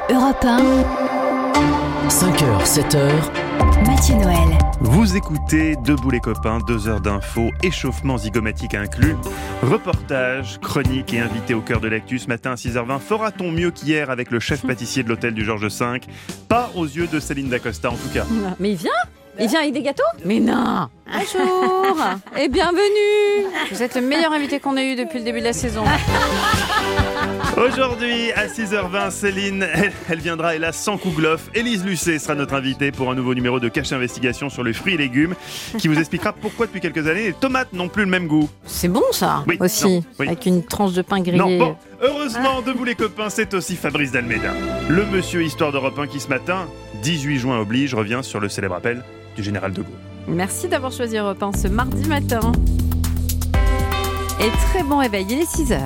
Europe 1, 5h, 7h, Mathieu Noël. Vous écoutez Debout les copains, 2 heures d'infos, échauffement zygomatique inclus, reportage, chronique et invité au cœur de l'actu. Ce matin à 6h20, fera-t-on mieux qu'hier avec le chef pâtissier de l'hôtel du Georges V? Pas aux yeux de Céline Dacosta en tout cas. Mais il vient avec des gâteaux? Mais non. Bonjour et bienvenue. Vous êtes le meilleur invité qu'on ait eu depuis le début de la saison. Aujourd'hui, à 6h20, Céline, elle viendra hélas sans Kouglof. Élise Lucet sera notre invitée pour un nouveau numéro de Cache Investigation sur les fruits et légumes qui vous expliquera pourquoi depuis quelques années les tomates n'ont plus le même goût. C'est bon ça Oui, aussi, non, oui. avec une tranche de pain grillé. Non, bon, heureusement, Debout les copains, c'est aussi Fabrice Dalméda. Le monsieur Histoire d'Europe 1 qui ce matin, 18 juin oblige, revient sur le célèbre appel du général de Gaulle. Merci d'avoir choisi Europe 1 ce mardi matin. Et très bon réveil, il est 6h.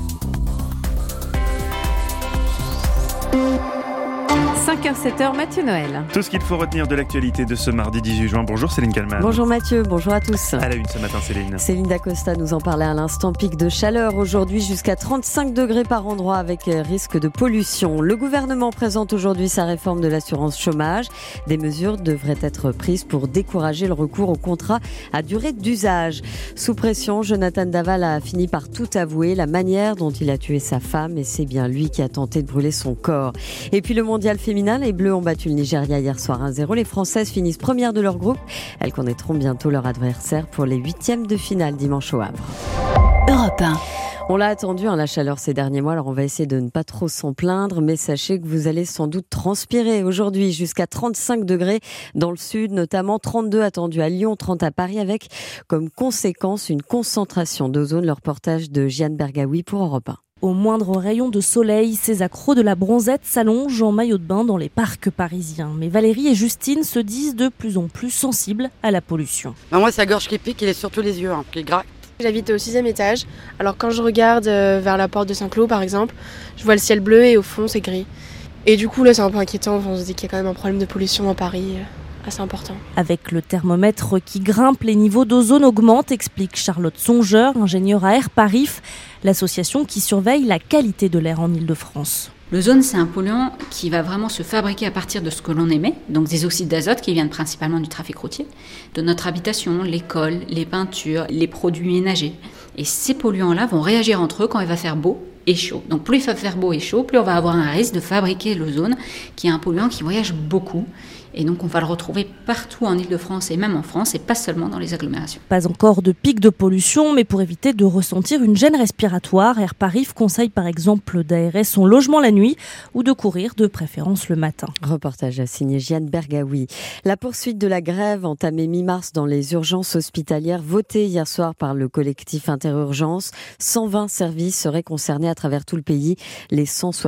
5h, 7h, Mathieu Noël. Tout ce qu'il faut retenir de l'actualité de ce mardi 18 juin. Bonjour Céline Kallmann. Bonjour Mathieu, bonjour à tous. À la une ce matin Céline. Céline Dacosta nous en parlait à l'instant, pic de chaleur aujourd'hui jusqu'à 35 degrés par endroit avec risque de pollution. Le gouvernement présente aujourd'hui sa réforme de l'assurance chômage. Des mesures devraient être prises pour décourager le recours aux contrats à durée d'usage. Sous pression, Jonathan Daval a fini par tout avouer, la manière dont il a tué sa femme, et c'est bien lui qui a tenté de brûler son corps. Et puis le mondial féminin, les Bleus ont battu le Nigeria hier soir 1-0. Les Françaises finissent premières de leur groupe. Elles connaîtront bientôt leur adversaire pour les 8e de finale dimanche au Havre. Europe 1. On l'a attendu, la chaleur ces derniers mois, alors on va essayer de ne pas trop s'en plaindre, mais sachez que vous allez sans doute transpirer aujourd'hui jusqu'à 35 degrés dans le sud, notamment 32 attendus à Lyon, 30 à Paris, avec comme conséquence une concentration d'ozone. Le reportage de Jeanne Bergaoui pour Europe 1. Au moindre rayon de soleil, ces accros de la bronzette s'allongent en maillot de bain dans les parcs parisiens. Mais Valérie et Justine se disent de plus en plus sensibles à la pollution. Moi, c'est la gorge qui pique et surtout les yeux qui grattent. J'habite au 6e étage, alors quand je regarde vers la porte de Saint-Cloud par exemple, je vois le ciel bleu et au fond c'est gris. Et du coup là c'est un peu inquiétant, on se dit qu'il y a quand même un problème de pollution dans Paris assez important. Avec le thermomètre qui grimpe, les niveaux d'ozone augmentent, explique Charlotte Songeur, ingénieure à Air Paris, l'association qui surveille la qualité de l'air en Ile-de-France. L'ozone, c'est un polluant qui va vraiment se fabriquer à partir de ce que l'on émet, donc des oxydes d'azote qui viennent principalement du trafic routier, de notre habitation, l'école, les peintures, les produits ménagers. Et ces polluants-là vont réagir entre eux quand il va faire beau et chaud. Donc plus il va faire beau et chaud, plus on va avoir un risque de fabriquer l'ozone, qui est un polluant qui voyage beaucoup. Et donc on va le retrouver partout en Ile-de-France et même en France, et pas seulement dans les agglomérations. Pas encore de pic de pollution, mais pour éviter de ressentir une gêne respiratoire, Air Paris conseille par exemple d'aérer son logement la nuit ou de courir de préférence le matin. Reportage signé Jeanne Bergaoui. La poursuite de la grève entamée mi-mars dans les urgences hospitalières, votée hier soir par le collectif Interurgence. 120 services seraient concernés à travers tout le pays. Les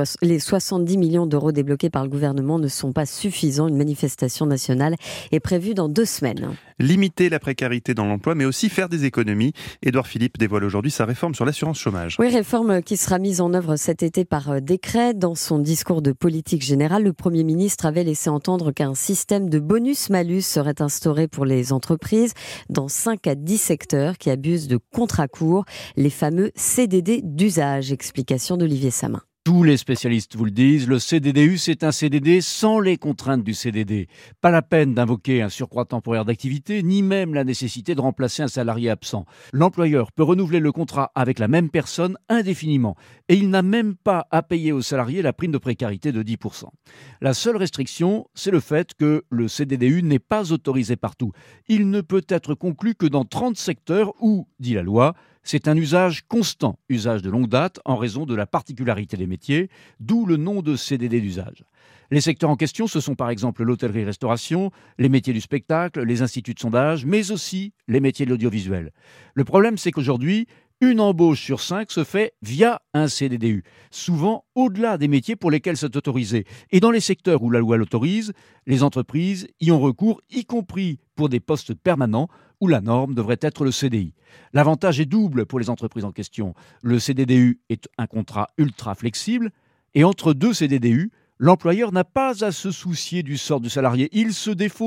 70 millions d'euros débloqués par le gouvernement ne sont pas suffisants. Une manifestation nationale est prévue dans 2 semaines. Limiter la précarité dans l'emploi, mais aussi faire des économies. Édouard Philippe dévoile aujourd'hui sa réforme sur l'assurance chômage. Oui, réforme qui sera mise en œuvre cet été par décret. Dans son discours de politique générale, le Premier ministre avait laissé entendre qu'un système de bonus-malus serait instauré pour les entreprises dans 5 à 10 secteurs qui abusent de contrats courts, les fameux CDD d'usage. Explication d'Olivier Samin. Tous les spécialistes vous le disent, le CDDU, c'est un CDD sans les contraintes du CDD. Pas la peine d'invoquer un surcroît temporaire d'activité, ni même la nécessité de remplacer un salarié absent. L'employeur peut renouveler le contrat avec la même personne indéfiniment. Et il n'a même pas à payer au salarié la prime de précarité de 10%. La seule restriction, c'est le fait que le CDDU n'est pas autorisé partout. Il ne peut être conclu que dans 30 secteurs où, dit la loi, c'est un usage constant, usage de longue date en raison de la particularité des métiers, d'où le nom de CDD d'usage. Les secteurs en question, ce sont par exemple l'hôtellerie-restauration, les métiers du spectacle, les instituts de sondage, mais aussi les métiers de l'audiovisuel. Le problème, c'est qu'aujourd'hui, une embauche sur 5 se fait via un CDDU, souvent au-delà des métiers pour lesquels c'est autorisé. Et dans les secteurs où la loi l'autorise, les entreprises y ont recours, y compris pour des postes permanents, où la norme devrait être le CDI. L'avantage est double pour les entreprises en question. Le CDDU est un contrat ultra flexible et entre 2 CDDU, l'employeur n'a pas à se soucier du sort du salarié. Il se défausse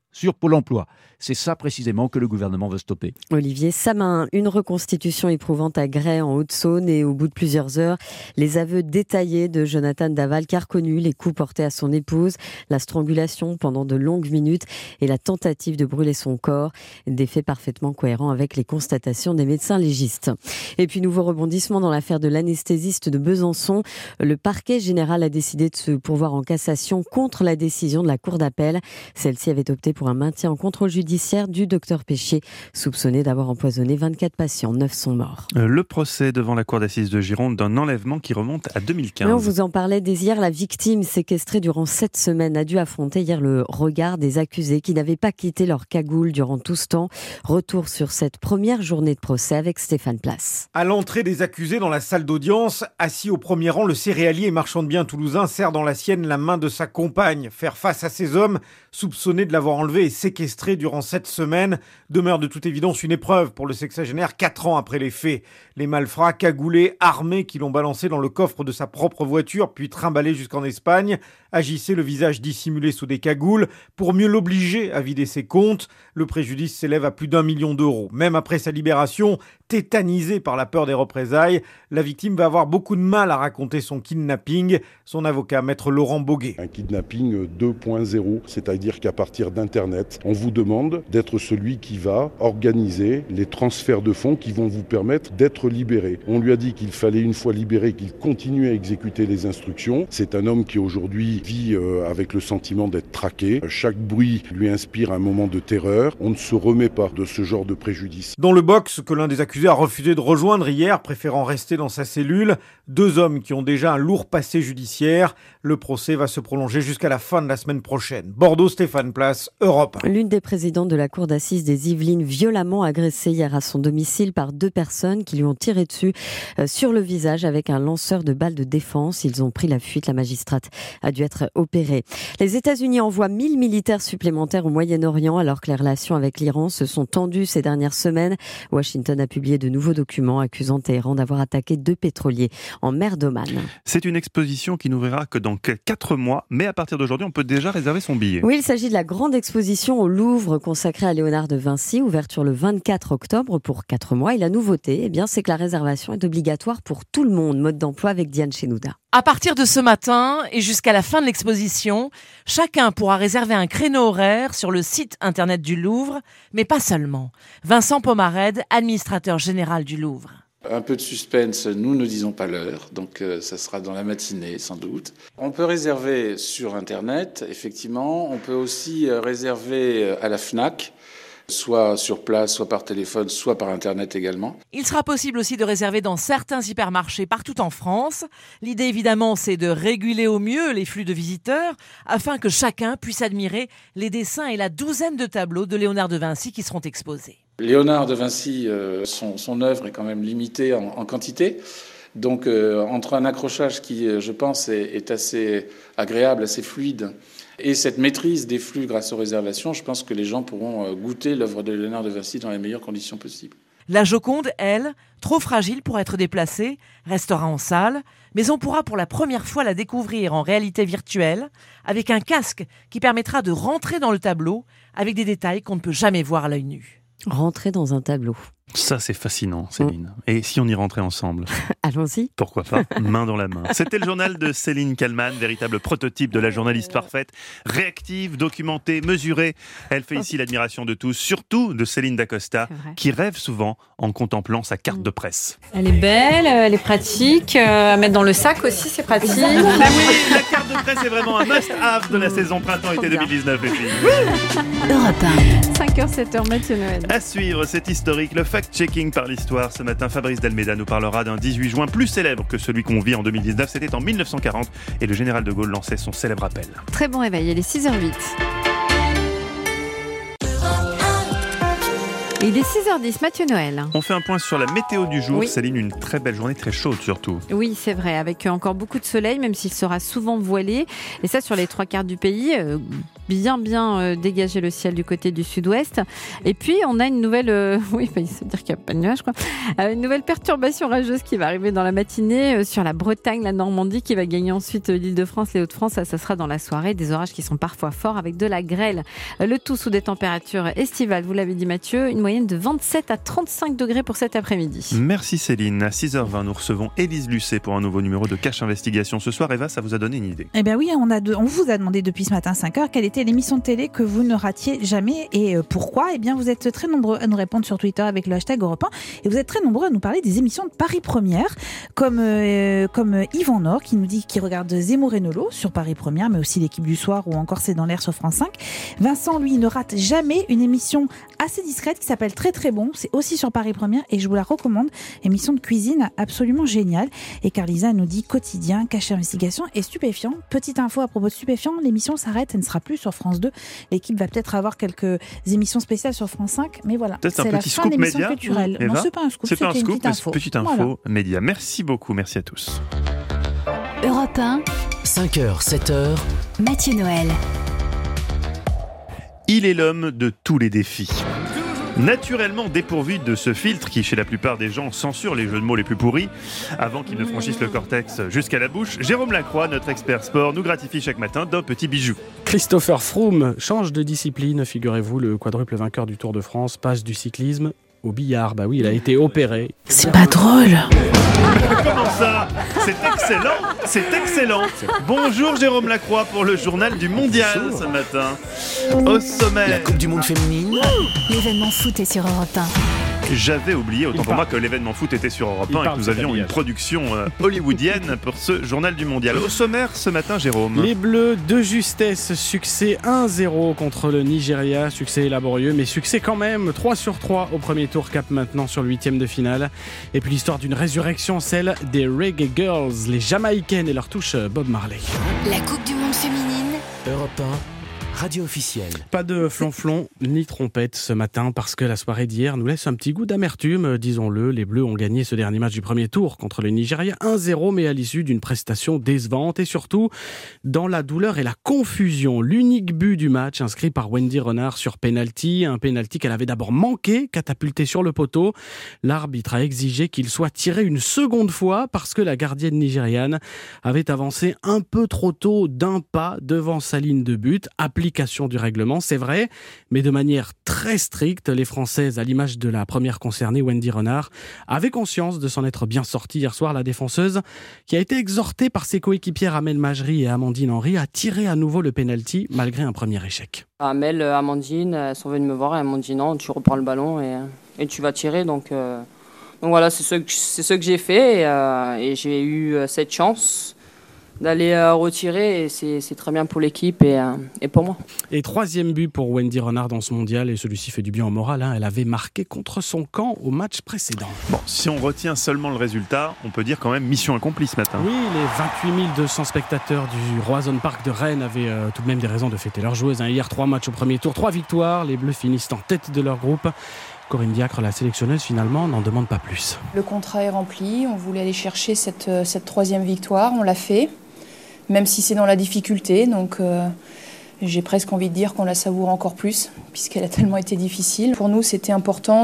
sur Pôle emploi. C'est ça précisément que le gouvernement veut stopper. Olivier Samin, une reconstitution éprouvante à Gray en Haute-Saône et au bout de plusieurs heures, les aveux détaillés de Jonathan Daval qui a reconnu les coups portés à son épouse, la strangulation pendant de longues minutes et la tentative de brûler son corps, des faits parfaitement cohérents avec les constatations des médecins légistes. Et puis nouveau rebondissement dans l'affaire de l'anesthésiste de Besançon, le parquet général a décidé de se pourvoir en cassation contre la décision de la cour d'appel. Celle-ci avait opté pour un maintien en contrôle judiciaire du docteur Péché, soupçonné d'avoir empoisonné 24 patients, 9 sont morts. Le procès devant la cour d'assises de Gironde d'un enlèvement qui remonte à 2015. Mais on vous en parlait dès hier, la victime séquestrée durant 7 semaines a dû affronter hier le regard des accusés qui n'avaient pas quitté leur cagoule durant tout ce temps. Retour sur cette première journée de procès avec Stéphane Place. À l'entrée des accusés dans la salle d'audience, assis au premier rang, le céréalier et marchand de biens toulousain serre dans la sienne la main de sa compagne. Faire face à ces hommes soupçonnés de l'avoir enlevé et séquestré durant 7 semaines demeure de toute évidence une épreuve pour le sexagénaire 4 ans après les faits. Les malfrats cagoulés, armés, qui l'ont balancé dans le coffre de sa propre voiture puis trimballé jusqu'en Espagne, agissaient le visage dissimulé sous des cagoules pour mieux l'obliger à vider ses comptes. Le préjudice s'élève à plus d'1 million d'euros. Même après sa libération, tétanisée par la peur des représailles, la victime va avoir beaucoup de mal à raconter son kidnapping. Son avocat, maître Laurent Boguet. Un kidnapping 2.0, c'est-à-dire qu'à partir d'Internet, on vous demande d'être celui qui va organiser les transferts de fonds qui vont vous permettre d'être libéré. On lui a dit qu'il fallait, une fois libéré, qu'il continue à exécuter les instructions. C'est un homme qui aujourd'hui vit avec le sentiment d'être traqué. Chaque bruit lui inspire un moment de terreur. On ne se remet pas de ce genre de préjudice. Dans le box que l'un des accusés a refusé de rejoindre hier, préférant rester dans sa cellule, 2 hommes qui ont déjà un lourd passé judiciaire. Le procès va se prolonger jusqu'à la fin de la semaine prochaine. Bordeaux, Stéphane Place, Europe 1. L'une des présidentes de la cour d'assises des Yvelines, violemment agressée hier à son domicile par 2 personnes qui lui ont tiré dessus sur le visage avec un lanceur de balles de défense. Ils ont pris la fuite. La magistrate a dû être opérée. Les États-Unis envoient 1000 militaires supplémentaires au Moyen-Orient alors que les relations avec l'Iran se sont tendues ces dernières semaines. Washington a publié de nouveaux documents accusant Téhéran d'avoir attaqué 2 pétroliers en mer d'Oman. C'est une exposition qui n'ouvrira que dans 4 mois, mais à partir d'aujourd'hui, on peut déjà réserver son billet. Oui, il s'agit de la grande exposition au Louvre consacrée à Léonard de Vinci, ouverture le 24 octobre pour 4 mois. Et la nouveauté, c'est que la réservation est obligatoire pour tout le monde. Mode d'emploi avec Diane Chenouda. À partir de ce matin et jusqu'à la fin de l'exposition, chacun pourra réserver un créneau horaire sur le site internet du Louvre, mais pas seulement. Vincent Pomarède, administrateur général du Louvre. Un peu de suspense, nous ne disons pas l'heure, donc ça sera dans la matinée sans doute. On peut réserver sur internet, effectivement. On peut aussi réserver à la FNAC, soit sur place, soit par téléphone, soit par Internet également. Il sera possible aussi de réserver dans certains hypermarchés partout en France. L'idée évidemment, c'est de réguler au mieux les flux de visiteurs afin que chacun puisse admirer les dessins et la douzaine de tableaux de Léonard de Vinci qui seront exposés. Léonard de Vinci, son œuvre est quand même limitée en quantité. Donc entre un accrochage qui, je pense, est assez agréable, assez fluide, et cette maîtrise des flux grâce aux réservations, je pense que les gens pourront goûter l'œuvre de Léonard de Vinci dans les meilleures conditions possibles. La Joconde, elle, trop fragile pour être déplacée, restera en salle, mais on pourra pour la première fois la découvrir en réalité virtuelle, avec un casque qui permettra de rentrer dans le tableau avec des détails qu'on ne peut jamais voir à l'œil nu. Rentrer dans un tableau. Ça, c'est fascinant, Céline. Et si on y rentrait ensemble ? Allons-y. Pourquoi pas ? Main dans la main. C'était le journal de Céline Kallmann, véritable prototype de la journaliste parfaite, réactive, documentée, mesurée. Elle fait ici l'admiration de tous, surtout de Céline Dacosta, qui rêve souvent en contemplant sa carte de presse. Elle est belle, elle est pratique. À mettre dans le sac aussi, c'est pratique. Mais oui, la carte de presse est vraiment un must-have de la saison printemps-été 2019, les filles. Europe 1. 5h, 7h, Mathieu Noël. À suivre, c'est historique, le fact-checking par l'histoire. Ce matin, Fabrice Dalméda nous parlera d'un 18 juin plus célèbre que celui qu'on vit en 2019. C'était en 1940 et le général de Gaulle lançait son célèbre appel. Très bon réveil, il est 6h08. Et il est 6h10, Mathieu Noël. On fait un point sur la météo du jour. Oui. Céline, une très belle journée, très chaude surtout. Oui, c'est vrai, avec encore beaucoup de soleil, même s'il sera souvent voilé. Et ça, sur les 3/4 du pays, bien dégagé le ciel du côté du sud-ouest. Et puis, on a une nouvelle... oui, il faut dire qu'il n'y a pas de nuages, quoi. Une nouvelle perturbation rageuse qui va arriver dans la matinée sur la Bretagne, la Normandie, qui va gagner ensuite l'Île-de-France, les Hauts-de-France. Ça sera dans la soirée. Des orages qui sont parfois forts avec de la grêle. Le tout sous des températures estivales, vous l'avez dit Mathieu, une moyenne de 27 à 35 degrés pour cet après-midi. Merci Céline. À 6h20, nous recevons Élise Lucet pour un nouveau numéro de Cache Investigation. Ce soir, Eva, ça vous a donné une idée? Eh bien oui, on vous a demandé depuis ce matin 5h quelle était l'émission de télé que vous ne ratiez jamais et pourquoi. Eh bien vous êtes très nombreux à nous répondre sur Twitter avec le hashtag Europe 1 et vous êtes très nombreux à nous parler des émissions de Paris Première comme Yvan Nord qui nous dit qu'il regarde Zemmour et Nolo sur Paris Première, mais aussi l'équipe du soir ou encore C'est dans l'air sur France 5. Vincent, lui, ne rate jamais une émission assez discrète qui s'appelle Très Très Bon. C'est aussi sur Paris Première et je vous la recommande. Émission de cuisine absolument géniale. Et Carlisa nous dit quotidien, Cache Investigation et stupéfiant. Petite info à propos de stupéfiant, l'émission s'arrête, elle ne sera plus sur France 2. L'équipe va peut-être avoir quelques émissions spéciales sur France 5, mais voilà. Peut-être c'est un la petit fin scoop de l'émission média. culturelle. Eva, non, c'est pas un scoop, c'est pas un une scoop, petite info. petite info Voilà. média. Merci beaucoup, merci à tous. Europe 1, 5h, 7h, Mathieu Noël. Il est l'homme de tous les défis. Naturellement dépourvu de ce filtre qui, chez la plupart des gens, censure les jeux de mots les plus pourris avant qu'ils ne franchissent le cortex jusqu'à la bouche, Jérôme Lacroix, notre expert sport, nous gratifie chaque matin d'un petit bijou. Christopher Froome change de discipline, figurez-vous, le quadruple vainqueur du Tour de France passe du cyclisme au billard. Bah oui, il a été opéré. C'est pas drôle. Comment ça? C'est excellent, c'est excellent. Bonjour Jérôme Lacroix pour le journal du Mondial ce matin. Au sommet, la Coupe du Monde féminine. L'événement foot est sur Europe 1. J'avais oublié, autant pour moi, que l'événement foot était sur Europe 1 et que nous avions une production hollywoodienne pour ce journal du Mondial. Au sommaire ce matin, Jérôme. Les Bleus de justesse, succès 1-0 contre le Nigeria, succès laborieux, mais succès quand même, 3/3 au premier tour, cap maintenant sur le 8e de finale. Et puis l'histoire d'une résurrection, celle des Reggae Girls, les Jamaïcaines et leur touche Bob Marley. La Coupe du Monde féminine. Europe 1, radio officielle. Pas de flonflon ni trompette ce matin parce que la soirée d'hier nous laisse un petit goût d'amertume, disons-le. Les Bleus ont gagné ce dernier match du premier tour contre le Nigeria 1-0, mais à l'issue d'une prestation décevante et surtout dans la douleur et la confusion. L'unique but du match inscrit par Wendy Renard sur penalty, un penalty qu'elle avait d'abord manqué, catapulté sur le poteau. L'arbitre a exigé qu'il soit tiré une seconde fois parce que la gardienne nigériane avait avancé un peu trop tôt d'un pas devant sa ligne de but. Application du règlement, c'est vrai, mais de manière très stricte. Les Françaises, à l'image de la première concernée, Wendy Renard, avaient conscience de s'en être bien sortie hier soir. La défenseuse, qui a été exhortée par ses coéquipières Amel Majri et Amandine Henry, à tirer à nouveau le penalty malgré un premier échec. Amel, Amandine, elles sont venues me voir et elles m'ont dit non, tu reprends le ballon et tu vas tirer. Donc voilà, c'est ce que j'ai fait et j'ai eu cette chance d'aller retirer et c'est très bien pour l'équipe et pour moi. Et troisième but pour Wendy Renard dans ce mondial et celui-ci fait du bien au moral. Elle avait marqué contre son camp au match précédent. Bon, si on retient seulement le résultat, on peut dire quand même mission accomplie ce matin. Oui, les 28 200 spectateurs du Roazhon Park de Rennes avaient tout de même des raisons de fêter leurs joueuses. Hier, 3 matchs au premier tour, 3 victoires. Les Bleus finissent en tête de leur groupe. Corinne Diacre, la sélectionneuse, finalement, n'en demande pas plus. Le contrat est rempli. On voulait aller chercher cette troisième victoire. On l'a fait. Même si c'est dans la difficulté, donc j'ai presque envie de dire qu'on la savoure encore plus, puisqu'elle a tellement été difficile. Pour nous, c'était important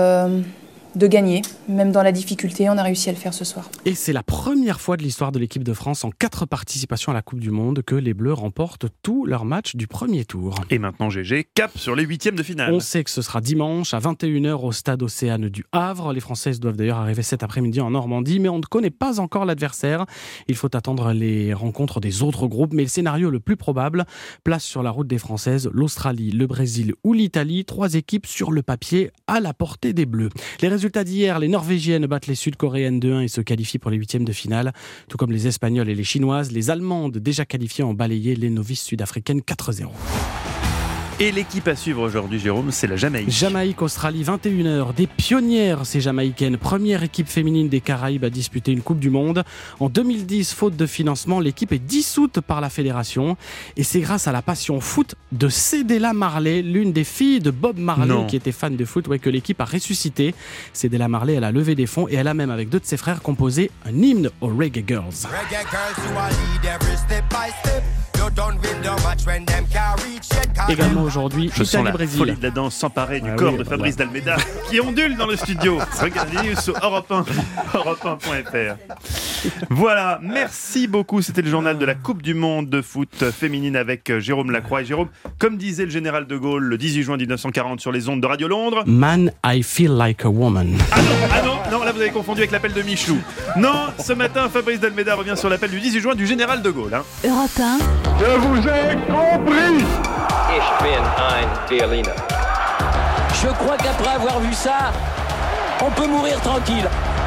de gagner. Même dans la difficulté, on a réussi à le faire ce soir. Et c'est la première fois de l'histoire de l'équipe de France en 4 participations à la Coupe du Monde que les Bleus remportent tous leurs matchs du premier tour. Et maintenant, GG, cap sur les 8e de finale. On sait que ce sera dimanche à 21h au stade Océane du Havre. Les Françaises doivent d'ailleurs arriver cet après-midi en Normandie, mais on ne connaît pas encore l'adversaire. Il faut attendre les rencontres des autres groupes, mais le scénario le plus probable, place sur la route des Françaises, l'Australie, le Brésil ou l'Italie. 3 équipes sur le papier à la portée des Bleus. Les résultats d'hier, les Norvégiennes battent les Sud-Coréennes 2-1 et se qualifient pour les 8e de finale, tout comme les Espagnoles et les Chinoises. Les Allemandes, déjà qualifiées, ont balayé les novices sud-africaines 4-0. Et l'équipe à suivre aujourd'hui, Jérôme, c'est la Jamaïque. Jamaïque, Australie, 21h. Des pionnières, ces Jamaïcaines. Première équipe féminine des Caraïbes à disputer une Coupe du Monde. En 2010, faute de financement, l'équipe est dissoute par la fédération. Et c'est grâce à la passion foot de Cédella Marley, l'une des filles de Bob Marley, qui était fan de foot, que l'équipe a ressuscité. Cédella Marley, elle a levé des fonds et elle a même, avec deux de ses frères, composé un hymne aux Reggae Girls. Également aujourd'hui, je sens la Italie-Brésil. folie de la danse s'emparer du corps de Fabrice D'Almeida qui ondule dans le studio. Regardez sur europe1.fr. Voilà, merci beaucoup. C'était le journal de la Coupe du Monde de foot féminine avec Jérôme Lacroix. Et Jérôme, comme disait le général de Gaulle le 18 juin 1940 sur les ondes de Radio Londres, Man, I feel like a woman. Non, là vous avez confondu avec l'appel de Michelou. Non, ce matin, Fabrice D'Almeida revient sur l'appel du 18 juin du général de Gaulle. Europe 1. Je vous ai compris. Ich bin ein Berliner. Je crois qu'après avoir vu ça, on peut mourir tranquille.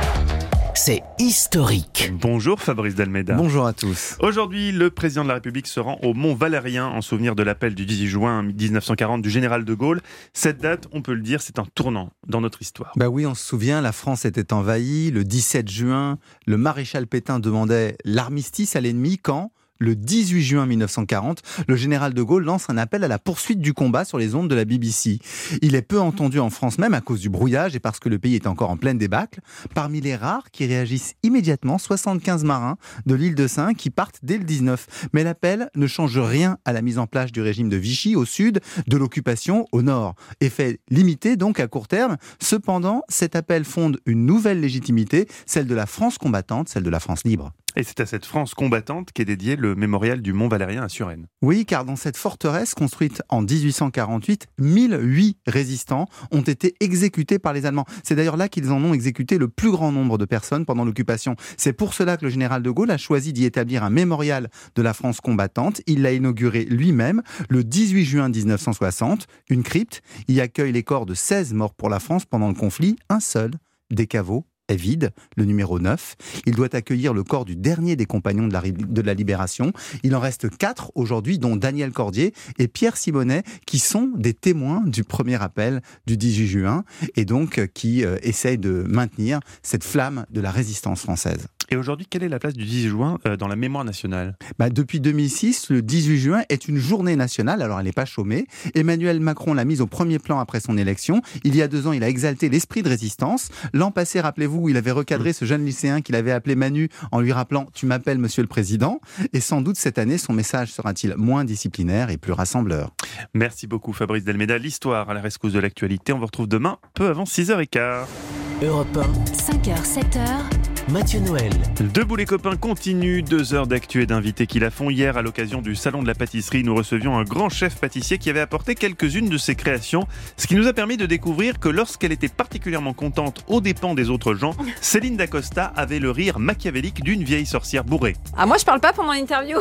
C'est historique. Bonjour Fabrice D'Almeida. Bonjour à tous. Aujourd'hui, le président de la République se rend au Mont Valérien en souvenir de l'appel du 18 juin 1940 du général de Gaulle. Cette date, on peut le dire, c'est un tournant dans notre histoire. Bah oui, on se souvient, la France était envahie. Le 17 juin, le maréchal Pétain demandait l'armistice à l'ennemi quand le 18 juin 1940, le général de Gaulle lance un appel à la poursuite du combat sur les ondes de la BBC. Il est peu entendu en France même à cause du brouillage et parce que le pays est encore en pleine débâcle. Parmi les rares qui réagissent immédiatement, 75 marins de l'île de Sein qui partent dès le 19. Mais l'appel ne change rien à la mise en place du régime de Vichy au sud, de l'occupation au nord. Effet limité donc à court terme. Cependant, cet appel fonde une nouvelle légitimité, celle de la France combattante, celle de la France libre. Et c'est à cette France combattante qu'est dédié le mémorial du Mont Valérien à Suresnes. Oui, car dans cette forteresse construite en 1848, 1008 résistants ont été exécutés par les Allemands. C'est d'ailleurs là qu'ils en ont exécuté le plus grand nombre de personnes pendant l'occupation. C'est pour cela que le général de Gaulle a choisi d'y établir un mémorial de la France combattante. Il l'a inauguré lui-même le 18 juin 1960. Une crypte y accueille les corps de 16 morts pour la France pendant le conflit. Un seul des caveaux est vide, le numéro 9. Il doit accueillir le corps du dernier des compagnons de la Libération. Il en reste 4 aujourd'hui, dont Daniel Cordier et Pierre Simonet, qui sont des témoins du premier appel du 18 juin et donc qui essayent de maintenir cette flamme de la résistance française. Et aujourd'hui, quelle est la place du 18 juin dans la mémoire nationale ? Depuis 2006, le 18 juin est une journée nationale, alors elle n'est pas chômée. Emmanuel Macron l'a mise au premier plan après son élection. Il y a 2 ans, il a exalté l'esprit de résistance. L'an passé, rappelez-vous, il avait recadré ce jeune lycéen qu'il avait appelé Manu en lui rappelant « Tu m'appelles Monsieur le Président ». Et sans doute cette année, son message sera-t-il moins disciplinaire et plus rassembleur. Merci beaucoup Fabrice D'Almeida. L'histoire à la rescousse de l'actualité. On vous retrouve demain, peu avant 6h15. Europe 1. 5h, 7h. Mathieu Noël. Debout les copains continue, 2 heures d'actu et d'invités qui la font. Hier, à l'occasion du Salon de la pâtisserie, nous recevions un grand chef pâtissier qui avait apporté quelques-unes de ses créations, ce qui nous a permis de découvrir que lorsqu'elle était particulièrement contente aux dépens des autres gens, Céline Dacosta avait le rire machiavélique d'une vieille sorcière bourrée. Ah, moi je parle pas pendant l'interview.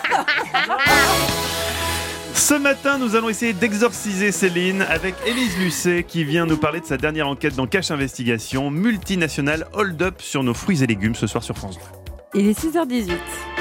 Ce matin, nous allons essayer d'exorciser Céline avec Élise Lucet qui vient nous parler de sa dernière enquête dans Cache Investigation, multinationale hold-up sur nos fruits et légumes ce soir sur France 2. Il est 6h18.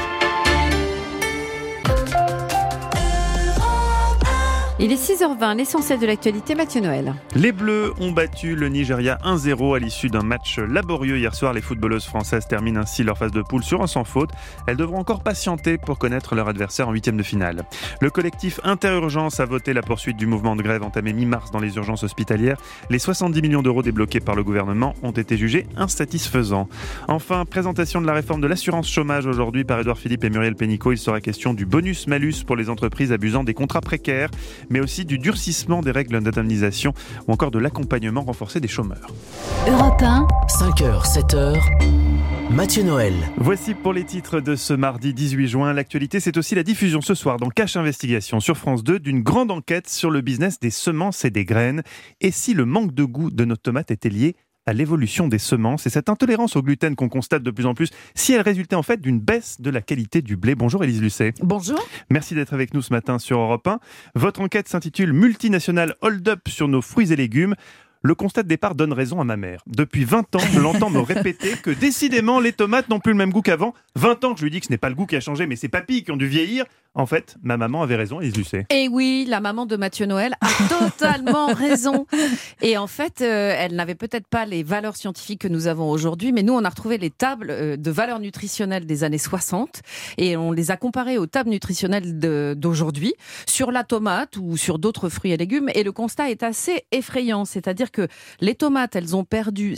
Il est 6h20, l'essentiel de l'actualité, Mathieu Noël. Les Bleus ont battu le Nigeria 1-0 à l'issue d'un match laborieux hier soir. Les footballeuses françaises terminent ainsi leur phase de poule sur un sans faute. Elles devront encore patienter pour connaître leur adversaire en 8e de finale. Le collectif Interurgence a voté la poursuite du mouvement de grève entamé mi-mars dans les urgences hospitalières. Les 70 millions d'euros débloqués par le gouvernement ont été jugés insatisfaisants. Enfin, présentation de la réforme de l'assurance chômage aujourd'hui par Édouard Philippe et Muriel Pénicaud. Il sera question du bonus-malus pour les entreprises abusant des contrats précaires, mais aussi du durcissement des règles d'indemnisation ou encore de l'accompagnement renforcé des chômeurs. Europe 1. 5h, 7h. Mathieu Noël. Voici pour les titres de ce mardi 18 juin. L'actualité, c'est aussi la diffusion ce soir dans Cache Investigation sur France 2 d'une grande enquête sur le business des semences et des graines. Et si le manque de goût de notre tomate était lié à l'évolution des semences et cette intolérance au gluten qu'on constate de plus en plus, si elle résultait en fait d'une baisse de la qualité du blé. Bonjour Élise Lucet. Bonjour. Merci d'être avec nous ce matin sur Europe 1. Votre enquête s'intitule Multinationale hold-up sur nos fruits et légumes. Le constat de départ donne raison à ma mère. Depuis 20 ans, je l'entends me répéter que décidément les tomates n'ont plus le même goût qu'avant. 20 ans que je lui dis que ce n'est pas le goût qui a changé, mais c'est papilles qui ont dû vieillir. En fait, ma maman avait raison, Lise Lucet. Et oui, la maman de Mathieu Noël a totalement raison. Et en fait, elle n'avait peut-être pas les valeurs scientifiques que nous avons aujourd'hui, mais nous, on a retrouvé les tables de valeurs nutritionnelles des années 60 et on les a comparées aux tables nutritionnelles d'aujourd'hui sur la tomate ou sur d'autres fruits et légumes. Et le constat est assez effrayant, c'est-à-dire que les tomates, elles ont perdu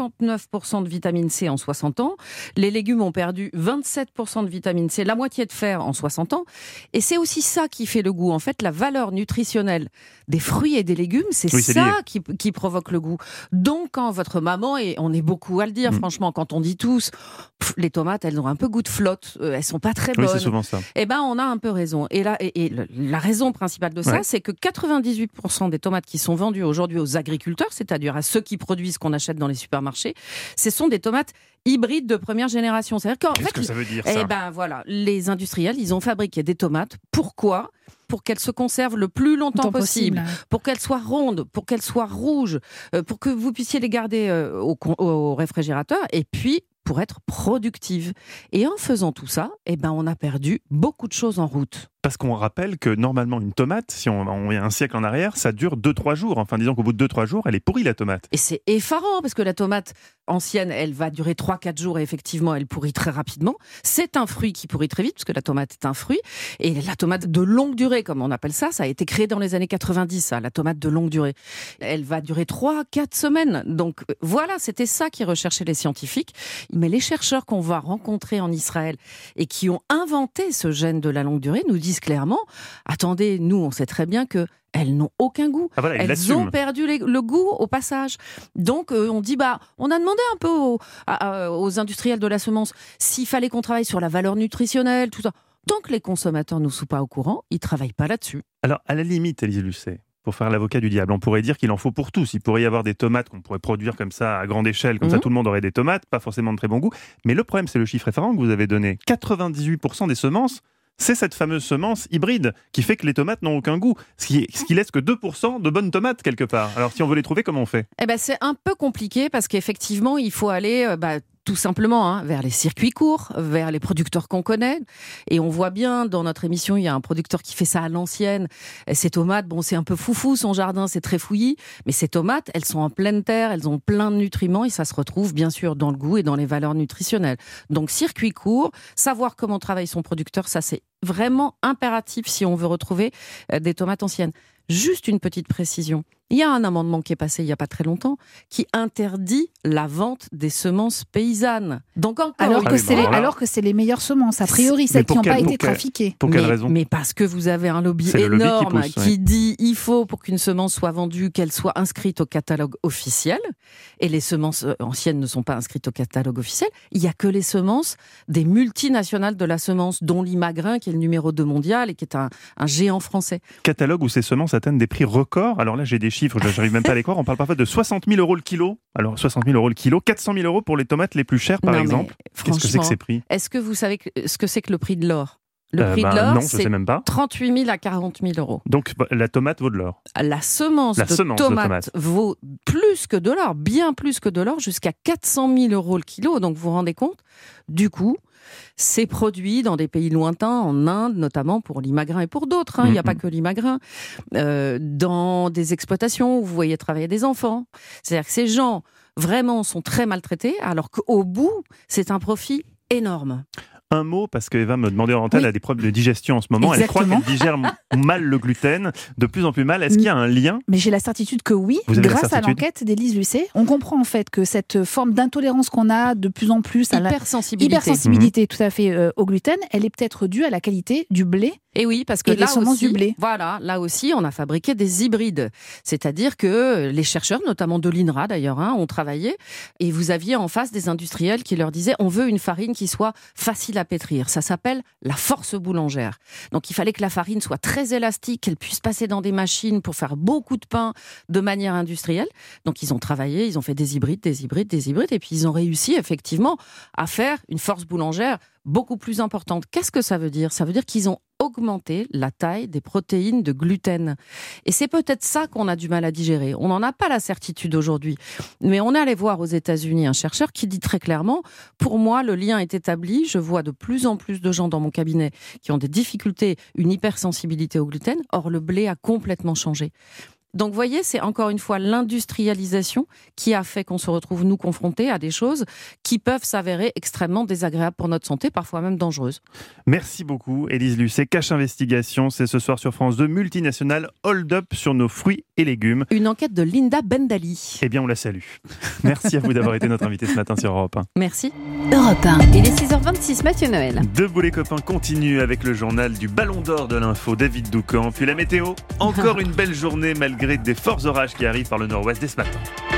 59% de vitamine C en 60 ans. Les légumes ont perdu 27% de vitamine C, la moitié de fer en 60 ans. Et c'est aussi ça qui fait le goût. En fait, la valeur nutritionnelle des fruits et des légumes, c'est ça qui provoque le goût. Donc, quand votre maman, et on est beaucoup à le dire, franchement, quand on dit tous, les tomates, elles ont un peu goût de flotte, elles sont pas très bonnes. Oui, c'est souvent ça. Eh ben, on a un peu raison. Et là, la raison principale de ça, c'est que 98% des tomates qui sont vendues aujourd'hui aux agriculteurs, c'est-à-dire à ceux qui produisent ce qu'on achète dans les supermarchés, ce sont des tomates hybrides de première génération. C'est-à-dire qu'en Qu'est-ce que ça veut dire, ça ? Eh ben voilà, les industriels, ils ont fabriqué des tomates. Pourquoi ? Pour qu'elles se conservent le plus longtemps possible, pour qu'elles soient rondes, pour qu'elles soient rouges, pour que vous puissiez les garder au réfrigérateur, et puis pour être productives. Et en faisant tout ça, eh ben on a perdu beaucoup de choses en route. Parce qu'on rappelle que normalement une tomate, si on est un siècle en arrière, ça dure 2-3 jours. Enfin, disons qu'au bout de 2-3 jours, elle est pourrie la tomate. Et c'est effarant, parce que la tomate ancienne, elle va durer 3-4 jours et effectivement, elle pourrit très rapidement. C'est un fruit qui pourrit très vite, parce que la tomate est un fruit. Et la tomate de longue durée, comme on appelle ça a été créé dans les années 90, ça, la tomate de longue durée. Elle va durer 3-4 semaines. Donc voilà, c'était ça qui recherchaient les scientifiques. Mais les chercheurs qu'on va rencontrer en Israël et qui ont inventé ce gène de la longue durée nous disent clairement, attendez, nous on sait très bien que elles n'ont aucun goût. Ah voilà, elles ont perdu le goût au passage. Donc on dit, on a demandé un peu aux industriels de la semence s'il fallait qu'on travaille sur la valeur nutritionnelle, tout ça. Tant que les consommateurs ne sont pas au courant, ils ne travaillent pas là-dessus. Alors, à la limite, Lise Lucet, pour faire l'avocat du diable, on pourrait dire qu'il en faut pour tous. Il pourrait y avoir des tomates qu'on pourrait produire comme ça à grande échelle, comme ça tout le monde aurait des tomates, pas forcément de très bon goût. Mais le problème, c'est le chiffre effarant que vous avez donné. 98% des semences, c'est cette fameuse semence hybride qui fait que les tomates n'ont aucun goût, ce qui laisse que 2% de bonnes tomates quelque part. Alors si on veut les trouver, comment on fait ? Eh ben, c'est un peu compliqué parce qu'effectivement, il faut aller tout simplement vers les circuits courts, vers les producteurs qu'on connaît. Et on voit bien dans notre émission, il y a un producteur qui fait ça à l'ancienne. Et ces tomates, c'est un peu foufou, son jardin, c'est très fouillis. Mais ces tomates, elles sont en pleine terre, elles ont plein de nutriments et ça se retrouve bien sûr dans le goût et dans les valeurs nutritionnelles. Donc circuit court, savoir comment travaille son producteur, ça c'est vraiment impératif si on veut retrouver des tomates anciennes. Juste une petite précision. Il y a un amendement qui est passé il n'y a pas très longtemps qui interdit la vente des semences paysannes. Donc encore, alors que c'est les meilleures semences, a priori, celles qui n'ont pas été trafiquées. Pour quelle raison ? Mais parce que vous avez un lobby énorme qui dit il faut, pour qu'une semence soit vendue, qu'elle soit inscrite au catalogue officiel. Et les semences anciennes ne sont pas inscrites au catalogue officiel. Il n'y a que les semences des multinationales de la semence, dont l'Imagrin, qui est le numéro 2 mondial et qui est un géant français. Catalogue où ces semences atteignent des prix records. Alors là, j'ai des chiffres, je n'arrive même pas à les croire. On parle parfois de 60 000 euros le kilo. Alors 60 000 euros le kilo, 400 000 euros pour les tomates les plus chères, par exemple. Qu'est-ce que c'est que ces prix ? Est-ce que vous savez ce que c'est que le prix de l'or ? Le prix de l'or, non, je sais même pas. 38 000 à 40 000 euros. Donc la tomate vaut de l'or. La semence de tomate vaut plus que de l'or, bien plus que de l'or, jusqu'à 400 000 euros le kilo. Donc vous vous rendez compte ? Du coup, c'est produit dans des pays lointains, en Inde notamment, pour l'Imagrin et pour d'autres. Il n'y a pas que l'Imagrin. Dans des exploitations où vous voyez travailler des enfants. C'est-à-dire que ces gens, vraiment, sont très maltraités, alors qu'au bout, c'est un profit énorme. Un mot, parce que Eva me demandait en antenne, elle a des problèmes de digestion en ce moment. Exactement. Elle croit qu'elle digère mal le gluten, de plus en plus mal. Est-ce qu'il y a un lien ? Mais j'ai la certitude que oui, grâce à l'enquête d'Élise Lucet. On comprend en fait que cette forme d'intolérance qu'on a de plus en plus à l'hypersensibilité tout à fait au gluten, elle est peut-être due à la qualité du blé. Et oui, parce que là aussi, du blé. Voilà, là aussi, on a fabriqué des hybrides. C'est-à-dire que les chercheurs, notamment de l'INRA d'ailleurs, ont travaillé. Et vous aviez en face des industriels qui leur disaient on veut une farine qui soit facile à pétrir. Ça s'appelle la force boulangère. Donc il fallait que la farine soit très élastique, qu'elle puisse passer dans des machines pour faire beaucoup de pain de manière industrielle. Donc ils ont travaillé, ils ont fait des hybrides. Et puis ils ont réussi effectivement à faire une force boulangère beaucoup plus importante. Qu'est-ce que ça veut dire ? Ça veut dire qu'ils ont augmenter la taille des protéines de gluten. Et c'est peut-être ça qu'on a du mal à digérer. On n'en a pas la certitude aujourd'hui. Mais on est allé voir aux États-Unis un chercheur qui dit très clairement, pour moi, le lien est établi. Je vois de plus en plus de gens dans mon cabinet qui ont des difficultés, une hypersensibilité au gluten. Or, le blé a complètement changé. Donc, vous voyez, c'est encore une fois l'industrialisation qui a fait qu'on se retrouve, nous, confrontés à des choses qui peuvent s'avérer extrêmement désagréables pour notre santé, parfois même dangereuses. Merci beaucoup, Élise Lucet. Cache Investigation, c'est ce soir sur France 2, multinationale Hold Up sur nos fruits et légumes. Une enquête de Linda Bendali. Eh bien, on la salue. Merci à vous d'avoir été notre invité ce matin sur Europe 1. Merci. Europe 1. Il est 6h26, Mathieu Noël. Debout les copains continue avec le journal du Ballon d'Or de l'info, David Doucan. Puis la météo, encore une belle journée malgré des forts orages qui arrivent par le nord-ouest dès ce matin.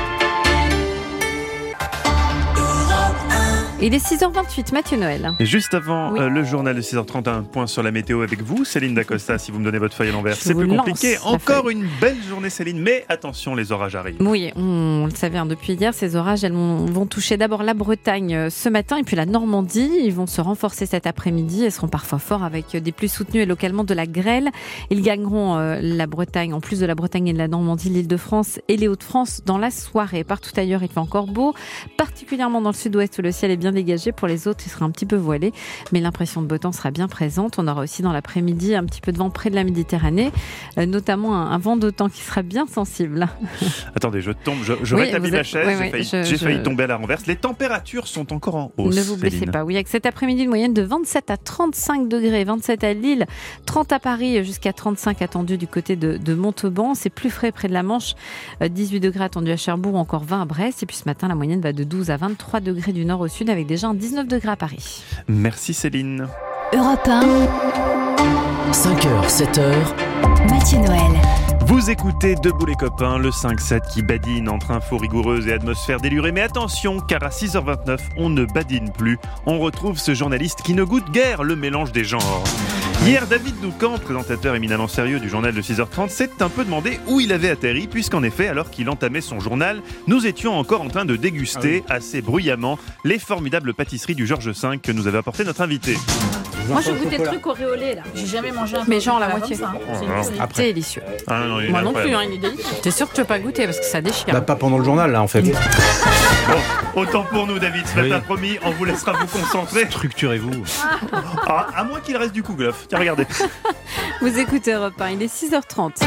Il est 6h28, Mathieu Noël. Et juste avant le journal de 6h30, un point sur la météo avec vous, Céline Dacosta, si vous me donnez votre feuille à l'envers. C'est plus compliqué. Encore une belle journée, Céline, mais attention, les orages arrivent. Oui, on le savait depuis hier, ces orages vont toucher d'abord la Bretagne ce matin et puis la Normandie. Ils vont se renforcer cet après-midi et seront parfois forts avec des pluies soutenues et localement de la grêle. Ils gagneront la Bretagne, en plus de la Bretagne et de la Normandie, l'Île-de-France et les Hauts-de-France dans la soirée. Partout ailleurs, il fait encore beau, particulièrement dans le sud-ouest où le ciel est bien dégagé. Pour les autres, il sera un petit peu voilé, mais l'impression de beau temps sera bien présente. On aura aussi dans l'après-midi un petit peu de vent près de la Méditerranée, notamment un vent d'OTAN qui sera bien sensible. Attendez, je tombe, je rétablis ma chaise, j'ai failli tomber à la renverse. Les températures sont encore en hausse. Ne vous blessez pas. Oui, avec cet après-midi une moyenne de 27 à 35 degrés, 27 à Lille, 30 à Paris, jusqu'à 35 attendus du côté de Montauban. C'est plus frais près de la Manche, 18 degrés attendus à Cherbourg, encore 20 à Brest. Et puis ce matin, la moyenne va de 12 à 23 degrés du nord au sud, avec déjà 19 degrés à Paris. Merci Céline. Europe 1. 5h, 7h. Mathieu Noël. Vous écoutez Debout les copains, le 5-7 qui badine entre infos rigoureuses et atmosphère délurée. Mais attention, car à 6h29, on ne badine plus. On retrouve ce journaliste qui ne goûte guère le mélange des genres. Hier, David Doucan, présentateur éminemment sérieux du journal de 6h30, s'est un peu demandé où il avait atterri, puisqu'en effet, alors qu'il entamait son journal, nous étions encore en train de déguster assez bruyamment les formidables pâtisseries du Georges V que nous avait apporté notre invité. Moi, je goûtais le truc auréolé, là. J'ai jamais mangé un peu. Mais genre la moitié. Après. C'est délicieux. Ah, non, moi non plus, il est délicieux. T'es sûr que tu veux pas goûter parce que ça déchire. Bah, pas pendant le journal, là, en fait. Bon, autant pour nous, David. Ce matin, promis, on vous laissera vous concentrer. Structurez-vous. Ah, à moins qu'il reste du kouglof. Tiens, regardez. Vous écoutez Europe 1, il est 6h30.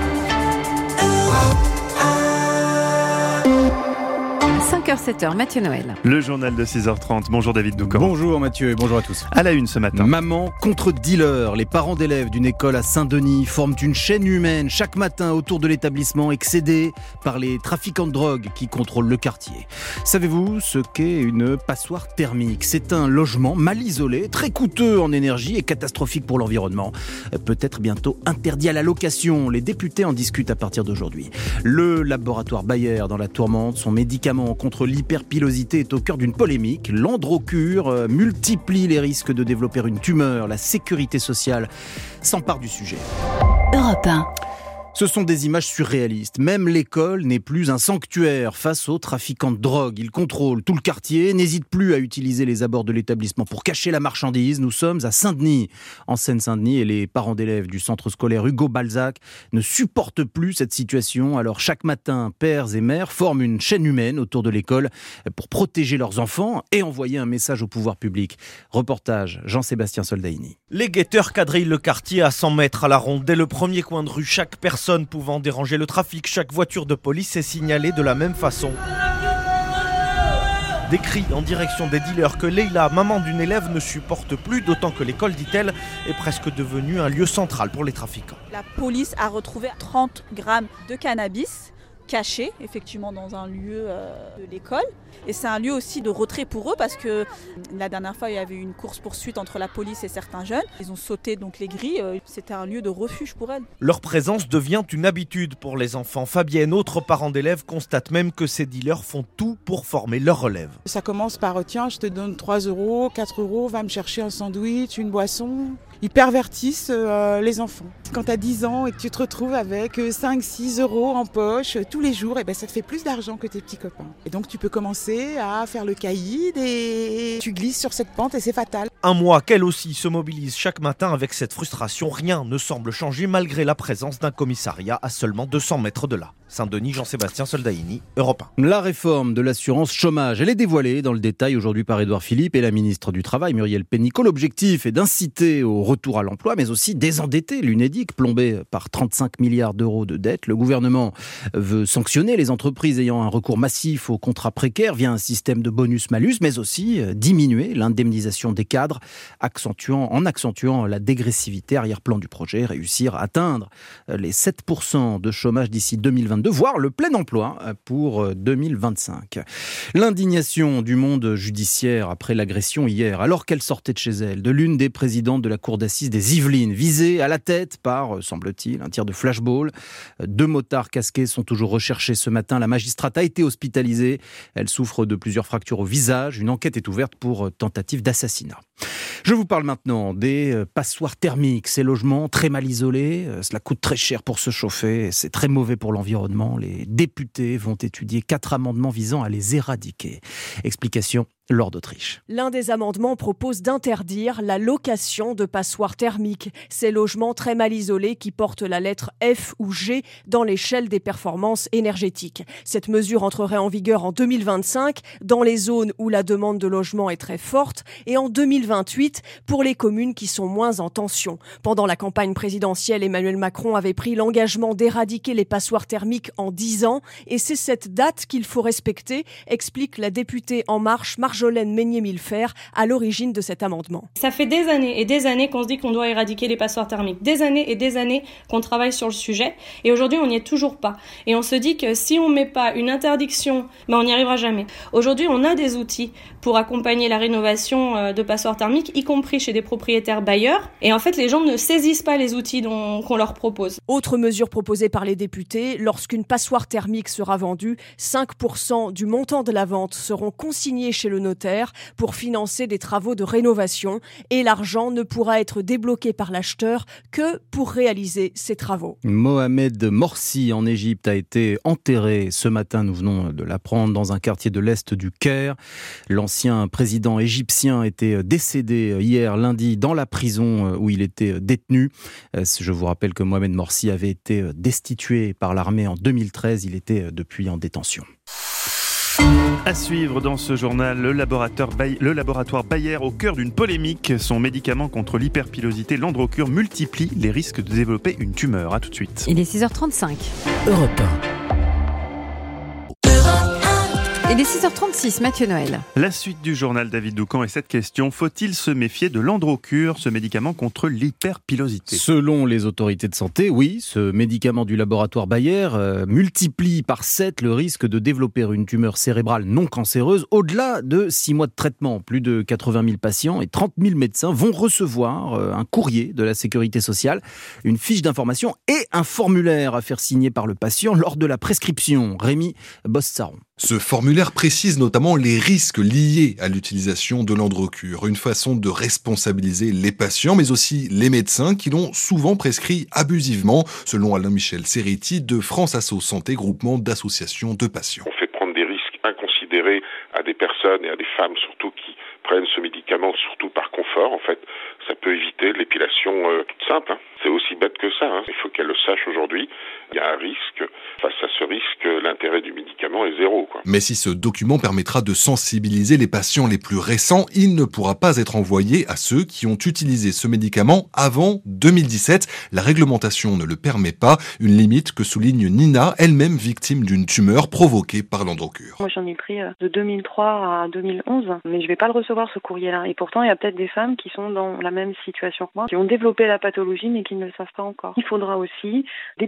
5h, 7h, Mathieu Noël. Le journal de 6h30. Bonjour David Doucan. Bonjour Mathieu et bonjour à tous. À la une ce matin. Maman contre dealer. Les parents d'élèves d'une école à Saint-Denis forment une chaîne humaine chaque matin autour de l'établissement excédé par les trafiquants de drogue qui contrôlent le quartier. Savez-vous ce qu'est une passoire thermique ? C'est un logement mal isolé, très coûteux en énergie et catastrophique pour l'environnement. Peut-être bientôt interdit à la location. Les députés en discutent à partir d'aujourd'hui. Le laboratoire Bayer dans la tourmente, son médicament contre l'hyperpilosité est au cœur d'une polémique. L'androcure multiplie les risques de développer une tumeur. La sécurité sociale s'empare du sujet. Europe 1. Ce sont des images surréalistes. Même l'école n'est plus un sanctuaire face aux trafiquants de drogue. Ils contrôlent tout le quartier, n'hésitent plus à utiliser les abords de l'établissement pour cacher la marchandise. Nous sommes à Saint-Denis, en Seine-Saint-Denis, et les parents d'élèves du centre scolaire Hugo Balzac ne supportent plus cette situation. Alors chaque matin, pères et mères forment une chaîne humaine autour de l'école pour protéger leurs enfants et envoyer un message au pouvoir public. Reportage Jean-Sébastien Soldaini. Les guetteurs quadrillent le quartier à 100 mètres à la ronde. Dès le premier coin de rue, chaque personne pouvant déranger le trafic, chaque voiture de police est signalée de la même façon. Des cris en direction des dealers que Leïla, maman d'une élève, ne supporte plus, d'autant que l'école, dit-elle, est presque devenue un lieu central pour les trafiquants. La police a retrouvé 30 grammes de cannabis cachés, effectivement, dans un lieu de l'école. Et c'est un lieu aussi de retrait pour eux parce que la dernière fois, il y avait eu une course-poursuite entre la police et certains jeunes. Ils ont sauté donc les grilles. C'était un lieu de refuge pour elles. Leur présence devient une habitude pour les enfants. Fabienne, autre parent d'élèves, constate même que ces dealers font tout pour former leur relève. Ça commence par tiens, je te donne 3 €, 4 €, va me chercher un sandwich, une boisson. Ils pervertissent les enfants. Quand tu as 10 ans et que tu te retrouves avec 5-6 euros en poche tous les jours, ça te fait plus d'argent que tes petits copains. Et donc tu peux commencer à faire le caïd et tu glisses sur cette pente et c'est fatal. Un mois qu'elle aussi se mobilise chaque matin avec cette frustration. Rien ne semble changer malgré la présence d'un commissariat à seulement 200 mètres de là. Saint-Denis, Jean-Sébastien Soldaini, Europe 1. La réforme de l'assurance chômage, elle est dévoilée dans le détail aujourd'hui par Édouard Philippe et la ministre du Travail, Muriel Pénicaud. L'objectif est d'inciter au retour à l'emploi, mais aussi désendetter l'Unédic, plombé par 35 milliards d'euros de dettes. Le gouvernement veut sanctionner les entreprises ayant un recours massif aux contrats précaires via un système de bonus-malus, mais aussi diminuer l'indemnisation des cadres, en accentuant la dégressivité. Arrière-plan du projet, réussir à atteindre les 7% de chômage d'ici 2022, voire le plein emploi pour 2025. L'indignation du monde judiciaire après l'agression hier, alors qu'elle sortait de chez elle, de l'une des présidentes de la cour d'assises des Yvelines, visée à la tête par, semble-t-il, un tir de flashball. 2 motards casqués sont toujours recherchés ce matin. La magistrate a été hospitalisée. Elle souffre de plusieurs fractures au visage. Une enquête est ouverte pour tentative d'assassinat. Je vous parle maintenant des passoires thermiques, ces logements très mal isolés. Cela coûte très cher pour se chauffer, c'est très mauvais pour l'environnement. Les députés vont étudier 4 amendements visant à les éradiquer. Explication Laure d'Autriche. L'un des amendements propose d'interdire la location de passoires thermiques, ces logements très mal isolés qui portent la lettre F ou G dans l'échelle des performances énergétiques. Cette mesure entrerait en vigueur en 2025 dans les zones où la demande de logement est très forte et en 2028 pour les communes qui sont moins en tension. Pendant la campagne présidentielle, Emmanuel Macron avait pris l'engagement d'éradiquer les passoires thermiques en 10 ans et c'est cette date qu'il faut respecter, explique la députée En Marche, Marjolaine Meignier-Millefer, à l'origine de cet amendement. Ça fait des années et des années qu'on se dit qu'on doit éradiquer les passoires thermiques. Des années et des années qu'on travaille sur le sujet. Et aujourd'hui, on n'y est toujours pas. Et on se dit que si on ne met pas une interdiction, on n'y arrivera jamais. Aujourd'hui, on a des outils pour accompagner la rénovation de passoires thermiques, y compris chez des propriétaires bailleurs. Et en fait, les gens ne saisissent pas les outils qu'on leur propose. Autre mesure proposée par les députés, lorsqu'une passoire thermique sera vendue, 5% du montant de la vente seront consignés chez le notaire pour financer des travaux de rénovation et l'argent ne pourra être débloqué par l'acheteur que pour réaliser ces travaux. Mohamed Morsi en Égypte a été enterré ce matin, nous venons de l'apprendre, dans un quartier de l'Est du Caire. L'ancien président égyptien était décédé hier lundi dans la prison où il était détenu. Je vous rappelle que Mohamed Morsi avait été destitué par l'armée en 2013. Il était depuis en détention. À suivre dans ce journal, le laboratoire Bayer au cœur d'une polémique. Son médicament contre l'hyperpilosité, l'Androcur, multiplie les risques de développer une tumeur. A tout de suite. Il est 6h35. Europe 1. Il est 6h36, Mathieu Noël. La suite du journal David Doucan est cette question. Faut-il se méfier de l'Androcur, ce médicament contre l'hyperpilosité ? Selon les autorités de santé, oui, ce médicament du laboratoire Bayer multiplie par 7 le risque de développer une tumeur cérébrale non cancéreuse au-delà de 6 mois de traitement. Plus de 80 000 patients et 30 000 médecins vont recevoir un courrier de la Sécurité sociale, une fiche d'information et un formulaire à faire signer par le patient lors de la prescription. Rémi Bossaron. Ce formulaire précise notamment les risques liés à l'utilisation de l'Androcur, une façon de responsabiliser les patients, mais aussi les médecins qui l'ont souvent prescrit abusivement, selon Alain-Michel Serretti de France Asso Santé, groupement d'associations de patients. On fait prendre des risques inconsidérés à des personnes et à des femmes surtout qui prennent ce médicament surtout par confort. En fait, ça peut éviter l'épilation toute simple. C'est aussi bête que ça. Il faut qu'elle le sache aujourd'hui. Il y a un risque. Face à ce risque, l'intérêt du médicament est zéro. Mais si ce document permettra de sensibiliser les patients les plus récents, il ne pourra pas être envoyé à ceux qui ont utilisé ce médicament avant 2017. La réglementation ne le permet pas. Une limite que souligne Nina, elle-même victime d'une tumeur provoquée par l'Androcur. Moi, j'en ai pris de 2003 à 2011, mais je vais pas le recevoir ce courrier-là. Et pourtant, il y a peut-être des femmes qui sont dans la même situation que moi, qui ont développé la pathologie, mais qui ne le savent pas encore. Il faudra aussi dépister les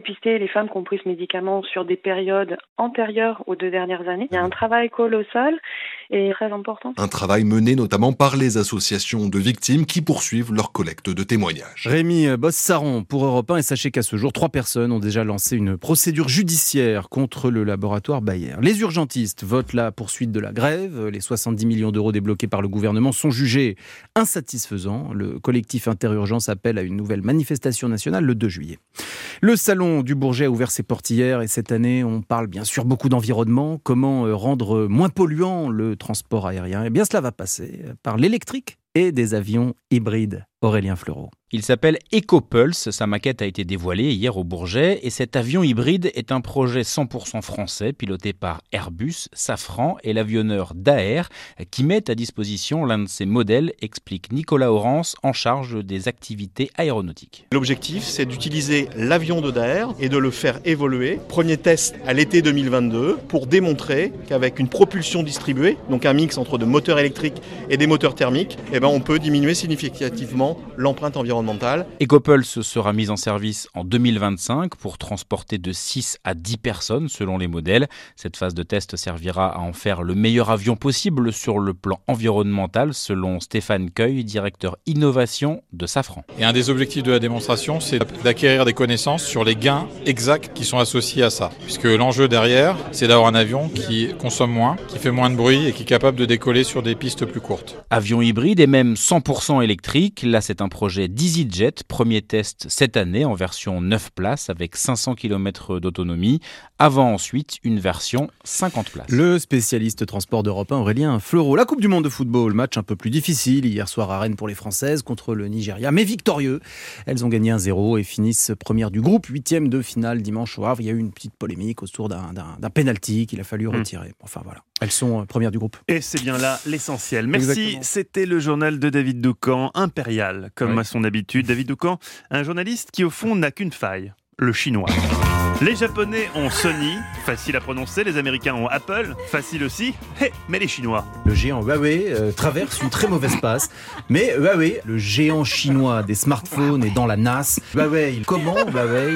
femmes qui ont pris ce médicament sur des périodes antérieures aux 2 dernières années. Il y a un travail colossal et très important. Un travail mené notamment par les associations de victimes qui poursuivent leur collecte de témoignages. Rémi Bosse-Saron pour Europe 1, et sachez qu'à ce jour, 3 personnes ont déjà lancé une procédure judiciaire contre le laboratoire Bayer. Les urgentistes votent la poursuite de la grève. Les 70 millions d'euros débloqués par le gouvernement sont jugés insatisfaisants. Le collectif Interurgence appelle à une nouvelle manifestation nationale le 2 juillet. Le salon du Bourget a ouvert ses portes hier et cette année, on parle bien sûr beaucoup d'environnement. Comment rendre moins polluant le transport aérien ? Eh bien, cela va passer par l'électrique et des avions hybrides. Aurélien Fleureau. Il s'appelle EcoPulse, sa maquette a été dévoilée hier au Bourget et cet avion hybride est un projet 100% français piloté par Airbus, Safran et l'avionneur Daher qui met à disposition l'un de ses modèles, explique Nicolas Orance en charge des activités aéronautiques. L'objectif c'est d'utiliser l'avion de Daher et de le faire évoluer. Premier test à l'été 2022 pour démontrer qu'avec une propulsion distribuée, donc un mix entre de moteurs électriques et des moteurs thermiques, on peut diminuer significativement l'empreinte environnementale. EcoPulse sera mise en service en 2025 pour transporter de 6 à 10 personnes selon les modèles. Cette phase de test servira à en faire le meilleur avion possible sur le plan environnemental selon Stéphane Cueil, directeur innovation de Safran. Et un des objectifs de la démonstration, c'est d'acquérir des connaissances sur les gains exacts qui sont associés à ça. Puisque l'enjeu derrière, c'est d'avoir un avion qui consomme moins, qui fait moins de bruit et qui est capable de décoller sur des pistes plus courtes. Avion hybride et même 100% électrique. Là, c'est un projet d'EasyJet, premier test cette année en version 9 places avec 500 km d'autonomie, avant ensuite une version 50 places. Le spécialiste transport d'Europe 1, Aurélien Fleureau. La Coupe du Monde de football, match un peu plus difficile hier soir à Rennes pour les Françaises contre le Nigeria, mais victorieux. Elles ont gagné 1-0 et finissent premières du groupe, 8e de finale dimanche au Havre. Il y a eu une petite polémique autour d'un penalty qu'il a fallu retirer. Enfin voilà, elles sont premières du groupe. Et c'est bien là l'essentiel. Merci, Exactement. C'était le journal de David Doucan, impérial, comme à son habitude. David Doucan, un journaliste qui au fond n'a qu'une faille, le chinois. Les Japonais ont Sony, facile à prononcer, les Américains ont Apple, facile aussi, mais les Chinois. Le géant Huawei traverse une très mauvaise passe, mais Huawei, le géant chinois des smartphones est dans la nasse. Huawei, comment Huawei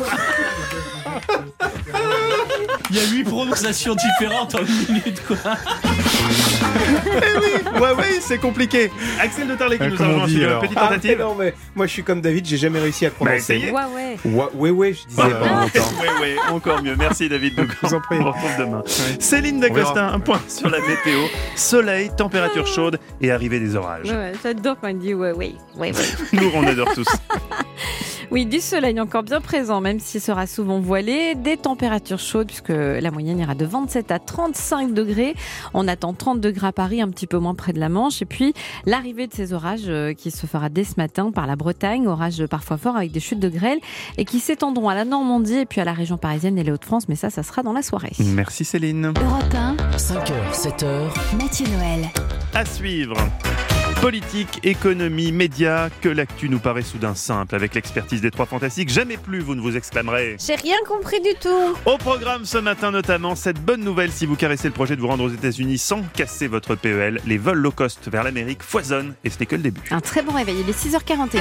Il y a 8 prononciations différentes en une minute, quoi. Eh oui, Huawei, c'est compliqué. Axel de Tarlet qui nous a rejoint sur une petite tentative. Non, mais moi je suis comme David, j'ai jamais réussi à le prononcer. Huawei. Huawei, je disais. Huawei, encore mieux. Merci David Doucan. Je vous en prie. On retrouve demain. Céline Dacosta, un point sur la météo. Soleil, température chaude et arrivée des orages. Ouais, j'adore quand il dit Huawei. Nous, on adore tous. Oui, du soleil encore bien présent, même s'il sera souvent voilé. Des températures chaudes, puisque la moyenne ira de 27 à 35 degrés. On attend 30 degrés à Paris, un petit peu moins près de la Manche. Et puis, l'arrivée de ces orages qui se fera dès ce matin par la Bretagne. Orages parfois forts avec des chutes de grêle et qui s'étendront à la Normandie et puis à la région parisienne et les Hauts-de-France. Mais ça sera dans la soirée. Merci Céline. Europe 1, 5h, 7h. Mathieu Noël. À suivre. Politique, économie, médias, que l'actu nous paraît soudain simple. Avec l'expertise des trois fantastiques, jamais plus vous ne vous exclamerez. J'ai rien compris du tout. Au programme ce matin notamment, cette bonne nouvelle si vous caressez le projet de vous rendre aux États-Unis sans casser votre PEL. Les vols low cost vers l'Amérique foisonnent et ce n'est que le début. Un très bon réveil, il est 6h41.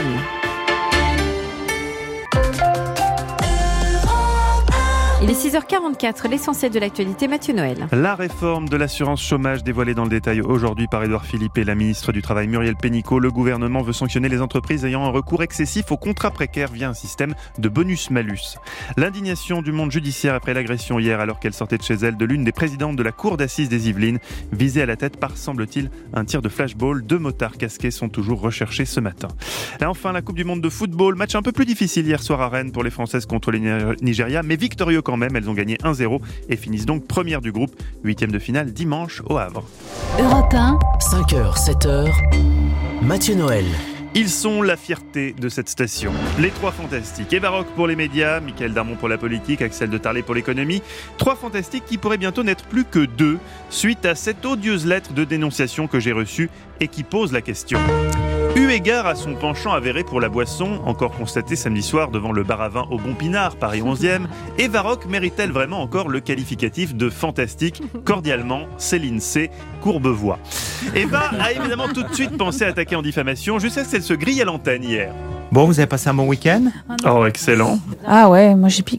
Il est 6h44, l'essentiel de l'actualité, Mathieu Noël. La réforme de l'assurance chômage dévoilée dans le détail aujourd'hui par Édouard Philippe et la ministre du Travail Muriel Pénicaud. Le gouvernement veut sanctionner les entreprises ayant un recours excessif aux contrats précaires via un système de bonus-malus. L'indignation du monde judiciaire après l'agression hier alors qu'elle sortait de chez elle de l'une des présidentes de la cour d'assises des Yvelines, visée à la tête par, semble-t-il, un tir de flashball. 2 motards casqués sont toujours recherchés ce matin. Et enfin, la Coupe du Monde de football. Match un peu plus difficile hier soir à Rennes pour les Françaises contre les Nigeria, mais victorieux quand même. Elles ont gagné 1-0 et finissent donc premières du groupe. 8e de finale dimanche au Havre. Europe 1, 5h, 7h. Mathieu Noël. Ils sont la fierté de cette station. Les trois fantastiques. Eva Rock pour les médias, Mickaël Darmon pour la politique, Axel de Tarlet pour l'économie. 3 fantastiques qui pourraient bientôt n'être plus que 2 suite à cette odieuse lettre de dénonciation que j'ai reçue et qui pose la question. Eu égard à son penchant avéré pour la boisson, encore constaté samedi soir devant le bar à vin au Bon Pinard, Paris 11e, Eva Rock mérite-t-elle vraiment encore le qualificatif de fantastique? Cordialement, Céline C. Courbevoie. Eva a évidemment tout de suite pensé à attaquer en diffamation, jusqu'à ce qu'elle se grille à l'antenne hier. Bon, vous avez passé un bon week-end? Oh, excellent. Ah ouais, moi j'ai piqué.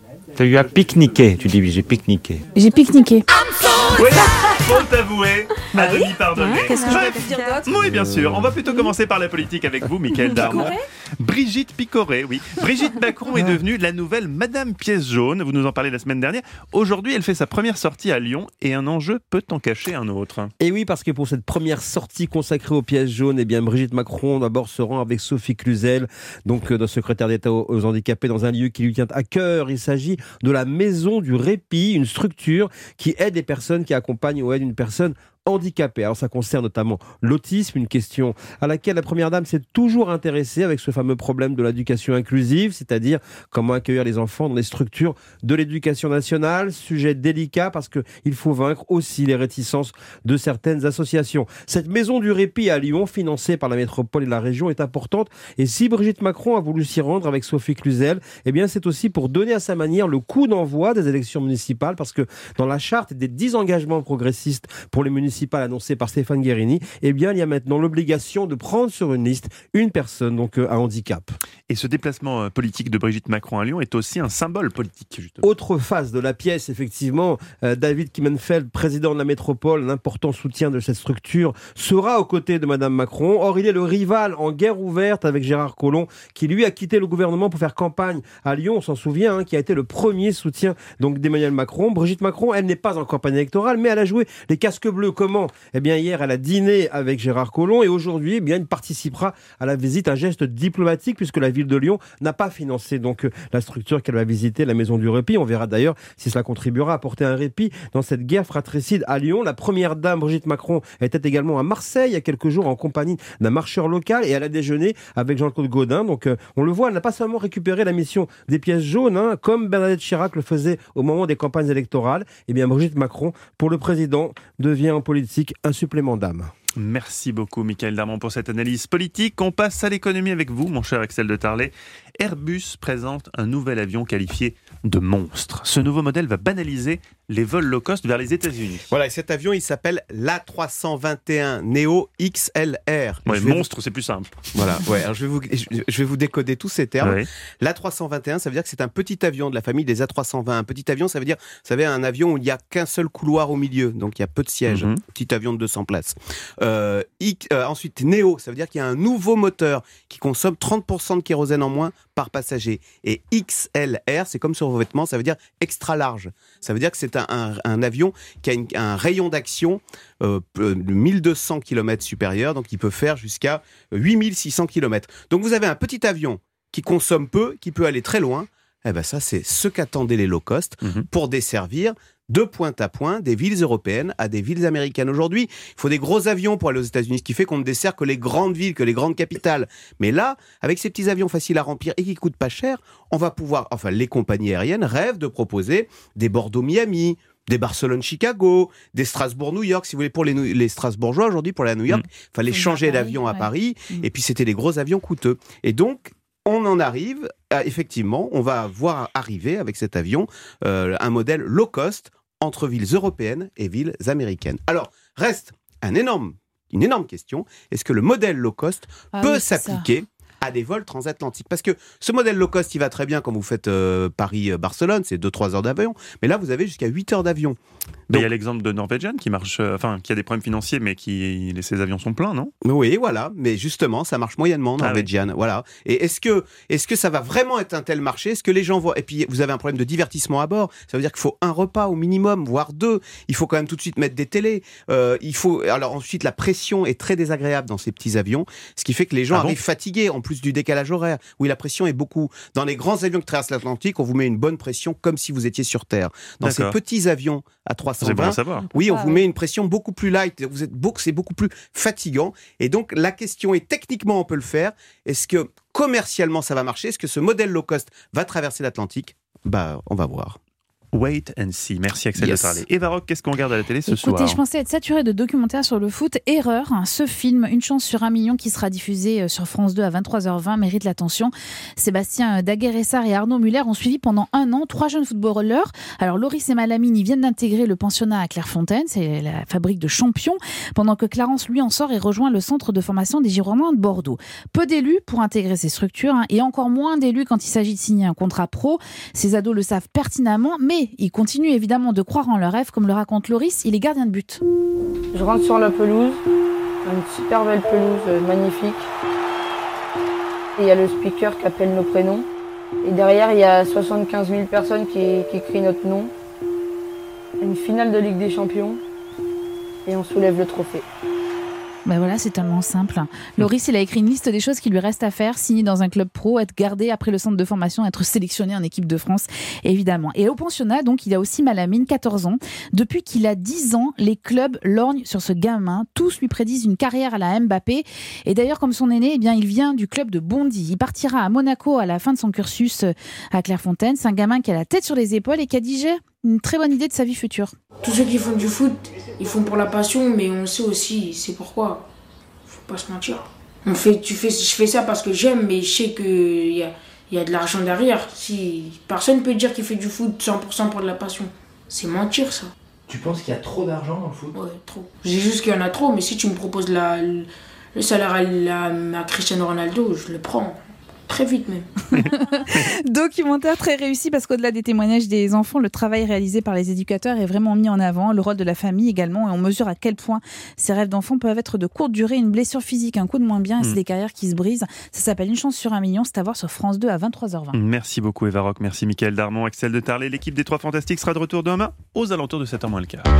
Tu as pique-niqué. Tu dis, j'ai pique-niqué. J'ai pique-niqué. Oui, faut avouer, à demi pardonné. Qu'est-ce que j'aurais pu dire d'autre ? Oui, bien sûr. On va plutôt commencer par la politique avec vous, Mickaël Darmon. Brigitte Picoré, oui. Brigitte Macron est devenue la nouvelle Madame Pièce Jaune. Vous nous en parlez la semaine dernière. Aujourd'hui, elle fait sa première sortie à Lyon et un enjeu peut en cacher un autre. Et oui, parce que pour cette première sortie consacrée aux pièces jaunes, eh bien, Brigitte Macron d'abord se rend avec Sophie Cluzel, donc notre secrétaire d'État aux handicapés, dans un lieu qui lui tient à cœur. Il s'agit de la Maison du Répit, une structure qui aide les personnes qui accompagnent ou aident une personne handicapés. Alors ça concerne notamment l'autisme, une question à laquelle la Première Dame s'est toujours intéressée avec ce fameux problème de l'éducation inclusive, c'est-à-dire comment accueillir les enfants dans les structures de l'éducation nationale, sujet délicat parce qu'il faut vaincre aussi les réticences de certaines associations. Cette maison du répit à Lyon, financée par la métropole et la région, est importante et si Brigitte Macron a voulu s'y rendre avec Sophie Cluzel, eh bien c'est aussi pour donner à sa manière le coup d'envoi des élections municipales parce que dans la charte des 10 engagements progressistes pour les municipales annoncé par Stéphane Guérini, eh bien, il y a maintenant l'obligation de prendre sur une liste une personne donc à handicap. Et ce déplacement politique de Brigitte Macron à Lyon est aussi un symbole politique, justement. Autre phase de la pièce, effectivement, David Kimmenfeld, président de la métropole, un important soutien de cette structure, sera aux côtés de Madame Macron. Or, il est le rival en guerre ouverte avec Gérard Collomb, qui lui a quitté le gouvernement pour faire campagne à Lyon, on s'en souvient, qui a été le premier soutien donc d'Emmanuel Macron. Brigitte Macron, elle n'est pas en campagne électorale, mais elle a joué les casques bleus. Comment ? Eh bien, hier, elle a dîné avec Gérard Collomb et aujourd'hui, eh bien, il participera à la visite, un geste diplomatique puisque la ville de Lyon n'a pas financé donc la structure qu'elle va visiter, la Maison du Répit. On verra d'ailleurs si cela contribuera à apporter un répit dans cette guerre fratricide à Lyon. La première dame, Brigitte Macron, était également à Marseille il y a quelques jours en compagnie d'un marcheur local et elle a déjeuné avec Jean-Claude Gaudin. Donc, on le voit, elle n'a pas seulement récupéré la mission des pièces jaunes, comme Bernadette Chirac le faisait au moment des campagnes électorales. Eh bien, Brigitte Macron, pour le président, devient en politique un supplément d'âme. Merci beaucoup, Mickaël Darmon, pour cette analyse politique. On passe à l'économie avec vous, mon cher Axel de Tarlet. Airbus présente un nouvel avion qualifié de monstre. Ce nouveau modèle va banaliser les vols low cost vers les États-Unis. Voilà, et cet avion, il s'appelle l'A321 Neo XLR. Ouais, monstre, c'est plus simple. Voilà, ouais, alors je vais vous décoder tous ces termes. Ouais. L'A321, ça veut dire que c'est un petit avion de la famille des A320. Un petit avion, ça veut dire, vous savez, un avion où il n'y a qu'un seul couloir au milieu, donc il y a peu de sièges. Petit avion de 200 places. Ensuite, Neo, ça veut dire qu'il y a un nouveau moteur qui consomme 30% de kérosène en moins par passager. Et XLR, c'est comme sur vos vêtements, ça veut dire extra large. Ça veut dire que c'est un avion qui a un rayon d'action de 1200 km supérieur, donc il peut faire jusqu'à 8600 km. Donc vous avez un petit avion qui consomme peu, qui peut aller très loin. Eh ben ça, c'est ce qu'attendaient les low cost pour desservir de pointe à pointe des villes européennes à des villes américaines. Aujourd'hui, il faut des gros avions pour aller aux États-Unis, ce qui fait qu'on ne dessert que les grandes villes, que les grandes capitales. Mais là, avec ces petits avions faciles à remplir et qui coûtent pas cher, on va pouvoir, enfin les compagnies aériennes rêvent de proposer des Bordeaux-Miami, des Barcelone-Chicago, des Strasbourg-New York. Si vous voulez, pour les Strasbourgeois aujourd'hui, pour aller à New York, il fallait changer d'avion à Paris, et puis c'était des gros avions coûteux. Et donc, on en arrive, effectivement, on va voir arriver avec cet avion un modèle low cost entre villes européennes et villes américaines. Alors, reste une énorme question. Est-ce que le modèle low cost peut s'appliquer à des vols transatlantiques? Parce que ce modèle low cost, il va très bien quand vous faites Paris-Barcelone, c'est 2-3 heures d'avion, mais là, vous avez jusqu'à 8 heures d'avion. Il y a l'exemple de Norwegian qui marche, qui a des problèmes financiers, mais ses avions sont pleins, non ? Oui, voilà. Mais justement, ça marche moyennement, Norwegian. Oui. Voilà. Et est-ce que ça va vraiment être un tel marché ? Est-ce que les gens voient ? Et puis, vous avez un problème de divertissement à bord. Ça veut dire qu'il faut un repas au minimum, voire 2. Il faut quand même tout de suite mettre des télés. Alors ensuite, la pression est très désagréable dans ces petits avions, ce qui fait que les gens arrivent fatigués, en plus du décalage horaire. Oui, la pression est beaucoup. Dans les grands avions qui traversent l'Atlantique, on vous met une bonne pression comme si vous étiez sur Terre. Dans ces petits avions à 320, oui, on vous met une pression beaucoup plus light. C'est beaucoup plus fatigant. Et donc, la question est, techniquement, on peut le faire. Est-ce que commercialement, ça va marcher ? Est-ce que ce modèle low cost va traverser l'Atlantique ? On va voir. Wait and see. Merci Axel de parler. Eva Rock, qu'est-ce qu'on regarde à la télé ce soir? Écoutez, je pensais être saturée de documentaires sur le foot. Erreur, ce film, Une chance sur 1 million, qui sera diffusé sur France 2 à 23h20, mérite l'attention. Sébastien Daguerre-Essard et Arnaud Muller ont suivi pendant 1 an 3 jeunes footballeurs. Alors Loris et Malamine, ils viennent d'intégrer le pensionnat à Clairefontaine, c'est la fabrique de champions, pendant que Clarence, lui, en sort et rejoint le centre de formation des Girondins de Bordeaux. Peu d'élus pour intégrer ces structures, et encore moins d'élus quand il s'agit de signer un contrat pro. Ces ados le savent pertinemment, mais ils continuent évidemment de croire en leur rêve, comme le raconte Loris, il est gardien de but. Je rentre sur la pelouse, une super belle pelouse, magnifique. Il y a le speaker qui appelle nos prénoms. Et derrière, il y a 75 000 personnes qui crient notre nom. Une finale de Ligue des Champions. Et on soulève le trophée. Ben voilà, c'est tellement simple. Loris, il a écrit une liste des choses qui lui restent à faire: signer dans un club pro, être gardé après le centre de formation, être sélectionné en équipe de France, évidemment. Et au pensionnat, donc, il y a aussi Malamine, 14 ans. Depuis qu'il a 10 ans, les clubs lorgnent sur ce gamin. Tous lui prédisent une carrière à la Mbappé. Et d'ailleurs, comme son aîné, eh bien, il vient du club de Bondy. Il partira à Monaco à la fin de son cursus à Clairefontaine. C'est un gamin qui a la tête sur les épaules et qui a digéré une très bonne idée de sa vie future. Tous ceux qui font du foot, ils font pour la passion, mais on sait aussi c'est pourquoi. Faut pas se mentir. Je fais ça parce que j'aime, mais je sais qu'il y a de l'argent derrière. Si personne peut dire qu'il fait du foot 100% pour de la passion, c'est mentir ça. Tu penses qu'il y a trop d'argent dans le foot? Ouais, trop. J'ai juste qu'il y en a trop, mais si tu me proposes le salaire à Cristiano Ronaldo, je le prends. Très vite même. Documentaire très réussi parce qu'au-delà des témoignages des enfants, le travail réalisé par les éducateurs est vraiment mis en avant, le rôle de la famille également, et on mesure à quel point ces rêves d'enfants peuvent être de courte durée, une blessure physique, un coup de moins bien, et c'est des carrières qui se brisent. Ça s'appelle Une chance sur 1 million, c'est à voir sur France 2 à 23h20. Merci beaucoup Eva Rock, merci Mickaël Darmon, Axel de Tarlet. L'équipe des 3 Fantastiques sera de retour demain aux alentours de 7h moins le quart.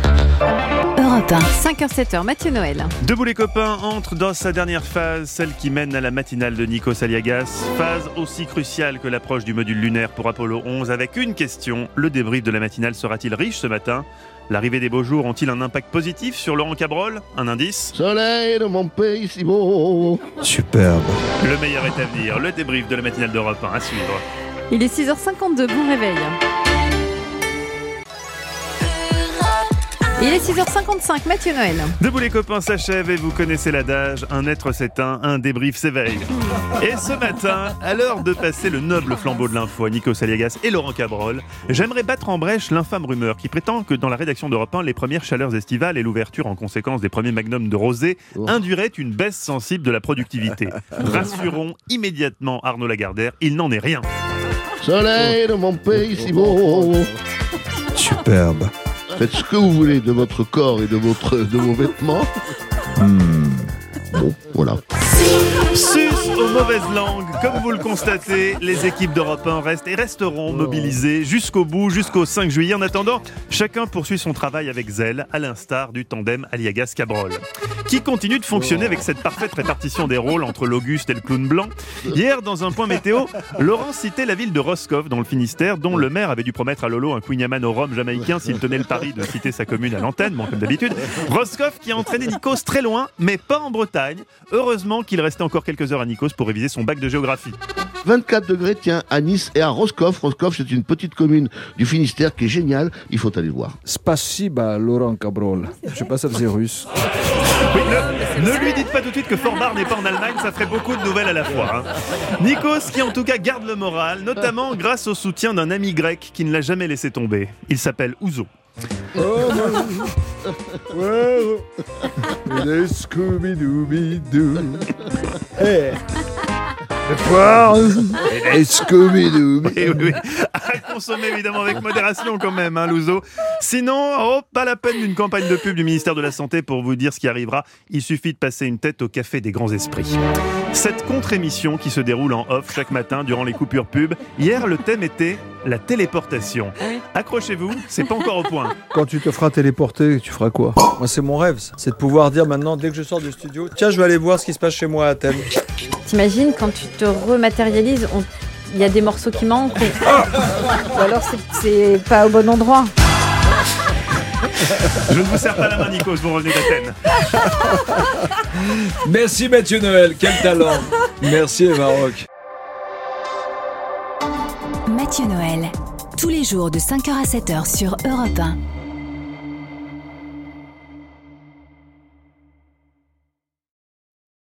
Europe 1, 5h-7h, Mathieu Noël. Debout les copains entre dans sa dernière phase, celle qui mène à la matinale de Nikos Aliagas. Phase aussi cruciale que l'approche du module lunaire pour Apollo 11, avec une question: le débrief de la matinale sera-t-il riche ce matin? L'arrivée des beaux jours ont-ils un impact positif sur Laurent Cabrol? Un indice? Soleil de mon pays si beau. Superbe. Le meilleur est à venir, le débrief de la matinale d'Europe 1 à suivre. Il est 6h52, bon réveil. Il est 6h55, Mathieu Noël. Debout les copains s'achève et vous connaissez l'adage: un être s'éteint, un débrief s'éveille. Et ce matin, à l'heure de passer le noble flambeau de l'info à Nikos Aliagas et Laurent Cabrol, j'aimerais battre en brèche l'infâme rumeur qui prétend que dans la rédaction d'Europe 1, les premières chaleurs estivales et l'ouverture en conséquence des premiers magnums de rosé induiraient une baisse sensible de la productivité. Rassurons immédiatement Arnaud Lagardère, il n'en est rien. Soleil de mon pays si beau. Superbe. Faites ce que vous voulez de votre corps et de vos vêtements. Bon, voilà. Sus aux mauvaises langues, comme vous le constatez, les équipes d'Europe 1 restent et resteront mobilisées jusqu'au bout, jusqu'au 5 juillet. En attendant, chacun poursuit son travail avec zèle, à l'instar du tandem Aliagas-Cabrol, qui continue de fonctionner avec cette parfaite répartition des rôles entre l'Auguste et le clown blanc. Hier, dans un point météo, Laurent citait la ville de Roscoff, dans le Finistère, dont le maire avait dû promettre à Lolo un Queen Yaman au rhum jamaïcain s'il tenait le pari de citer sa commune à l'antenne, bon, comme d'habitude. Roscoff qui a entraîné Nikos très loin, mais pas en Bretagne. Heureusement qu'il restait encore quelques heures à Nikos pour réviser son bac de géographie. 24 degrés, tiens, à Nice et à Roscoff. Roscoff, c'est une petite commune du Finistère qui est géniale. Il faut aller le voir. Spasiba, Laurent Cabrol. Je sais pas, ça faisait russe. Oui, ne lui dites pas tout de suite que Forbar n'est pas en Allemagne, ça ferait beaucoup de nouvelles à la fois. Nikos qui en tout cas garde le moral, notamment grâce au soutien d'un ami grec qui ne l'a jamais laissé tomber. Il s'appelle Ouzo. Scooby-Dooby-Doo. Hey. Scooby-Doo. Oui. À consommer évidemment avec modération quand même, Louzo. Sinon, pas la peine d'une campagne de pub du ministère de la Santé pour vous dire ce qui arrivera. Il suffit de passer une tête au café des grands esprits. Cette contre-émission qui se déroule en off chaque matin durant les coupures pub. Hier, le thème était la téléportation. Accrochez-vous, c'est pas encore au point. Quand tu te feras téléporter, tu feras quoi? Moi, c'est mon rêve, c'est de pouvoir dire maintenant, dès que je sors du studio, tiens, je vais aller voir ce qui se passe chez moi à Athènes. T'imagines quand tu te rematérialises, il y a des morceaux qui manquent ou alors c'est pas au bon endroit. Je ne vous serre pas la main, Nikos, vous revenez d'Athènes. Merci Mathieu Noël, quel talent. Merci Eva Rock. Mathieu Noël. Tous les jours de 5h à 7h sur Europe 1.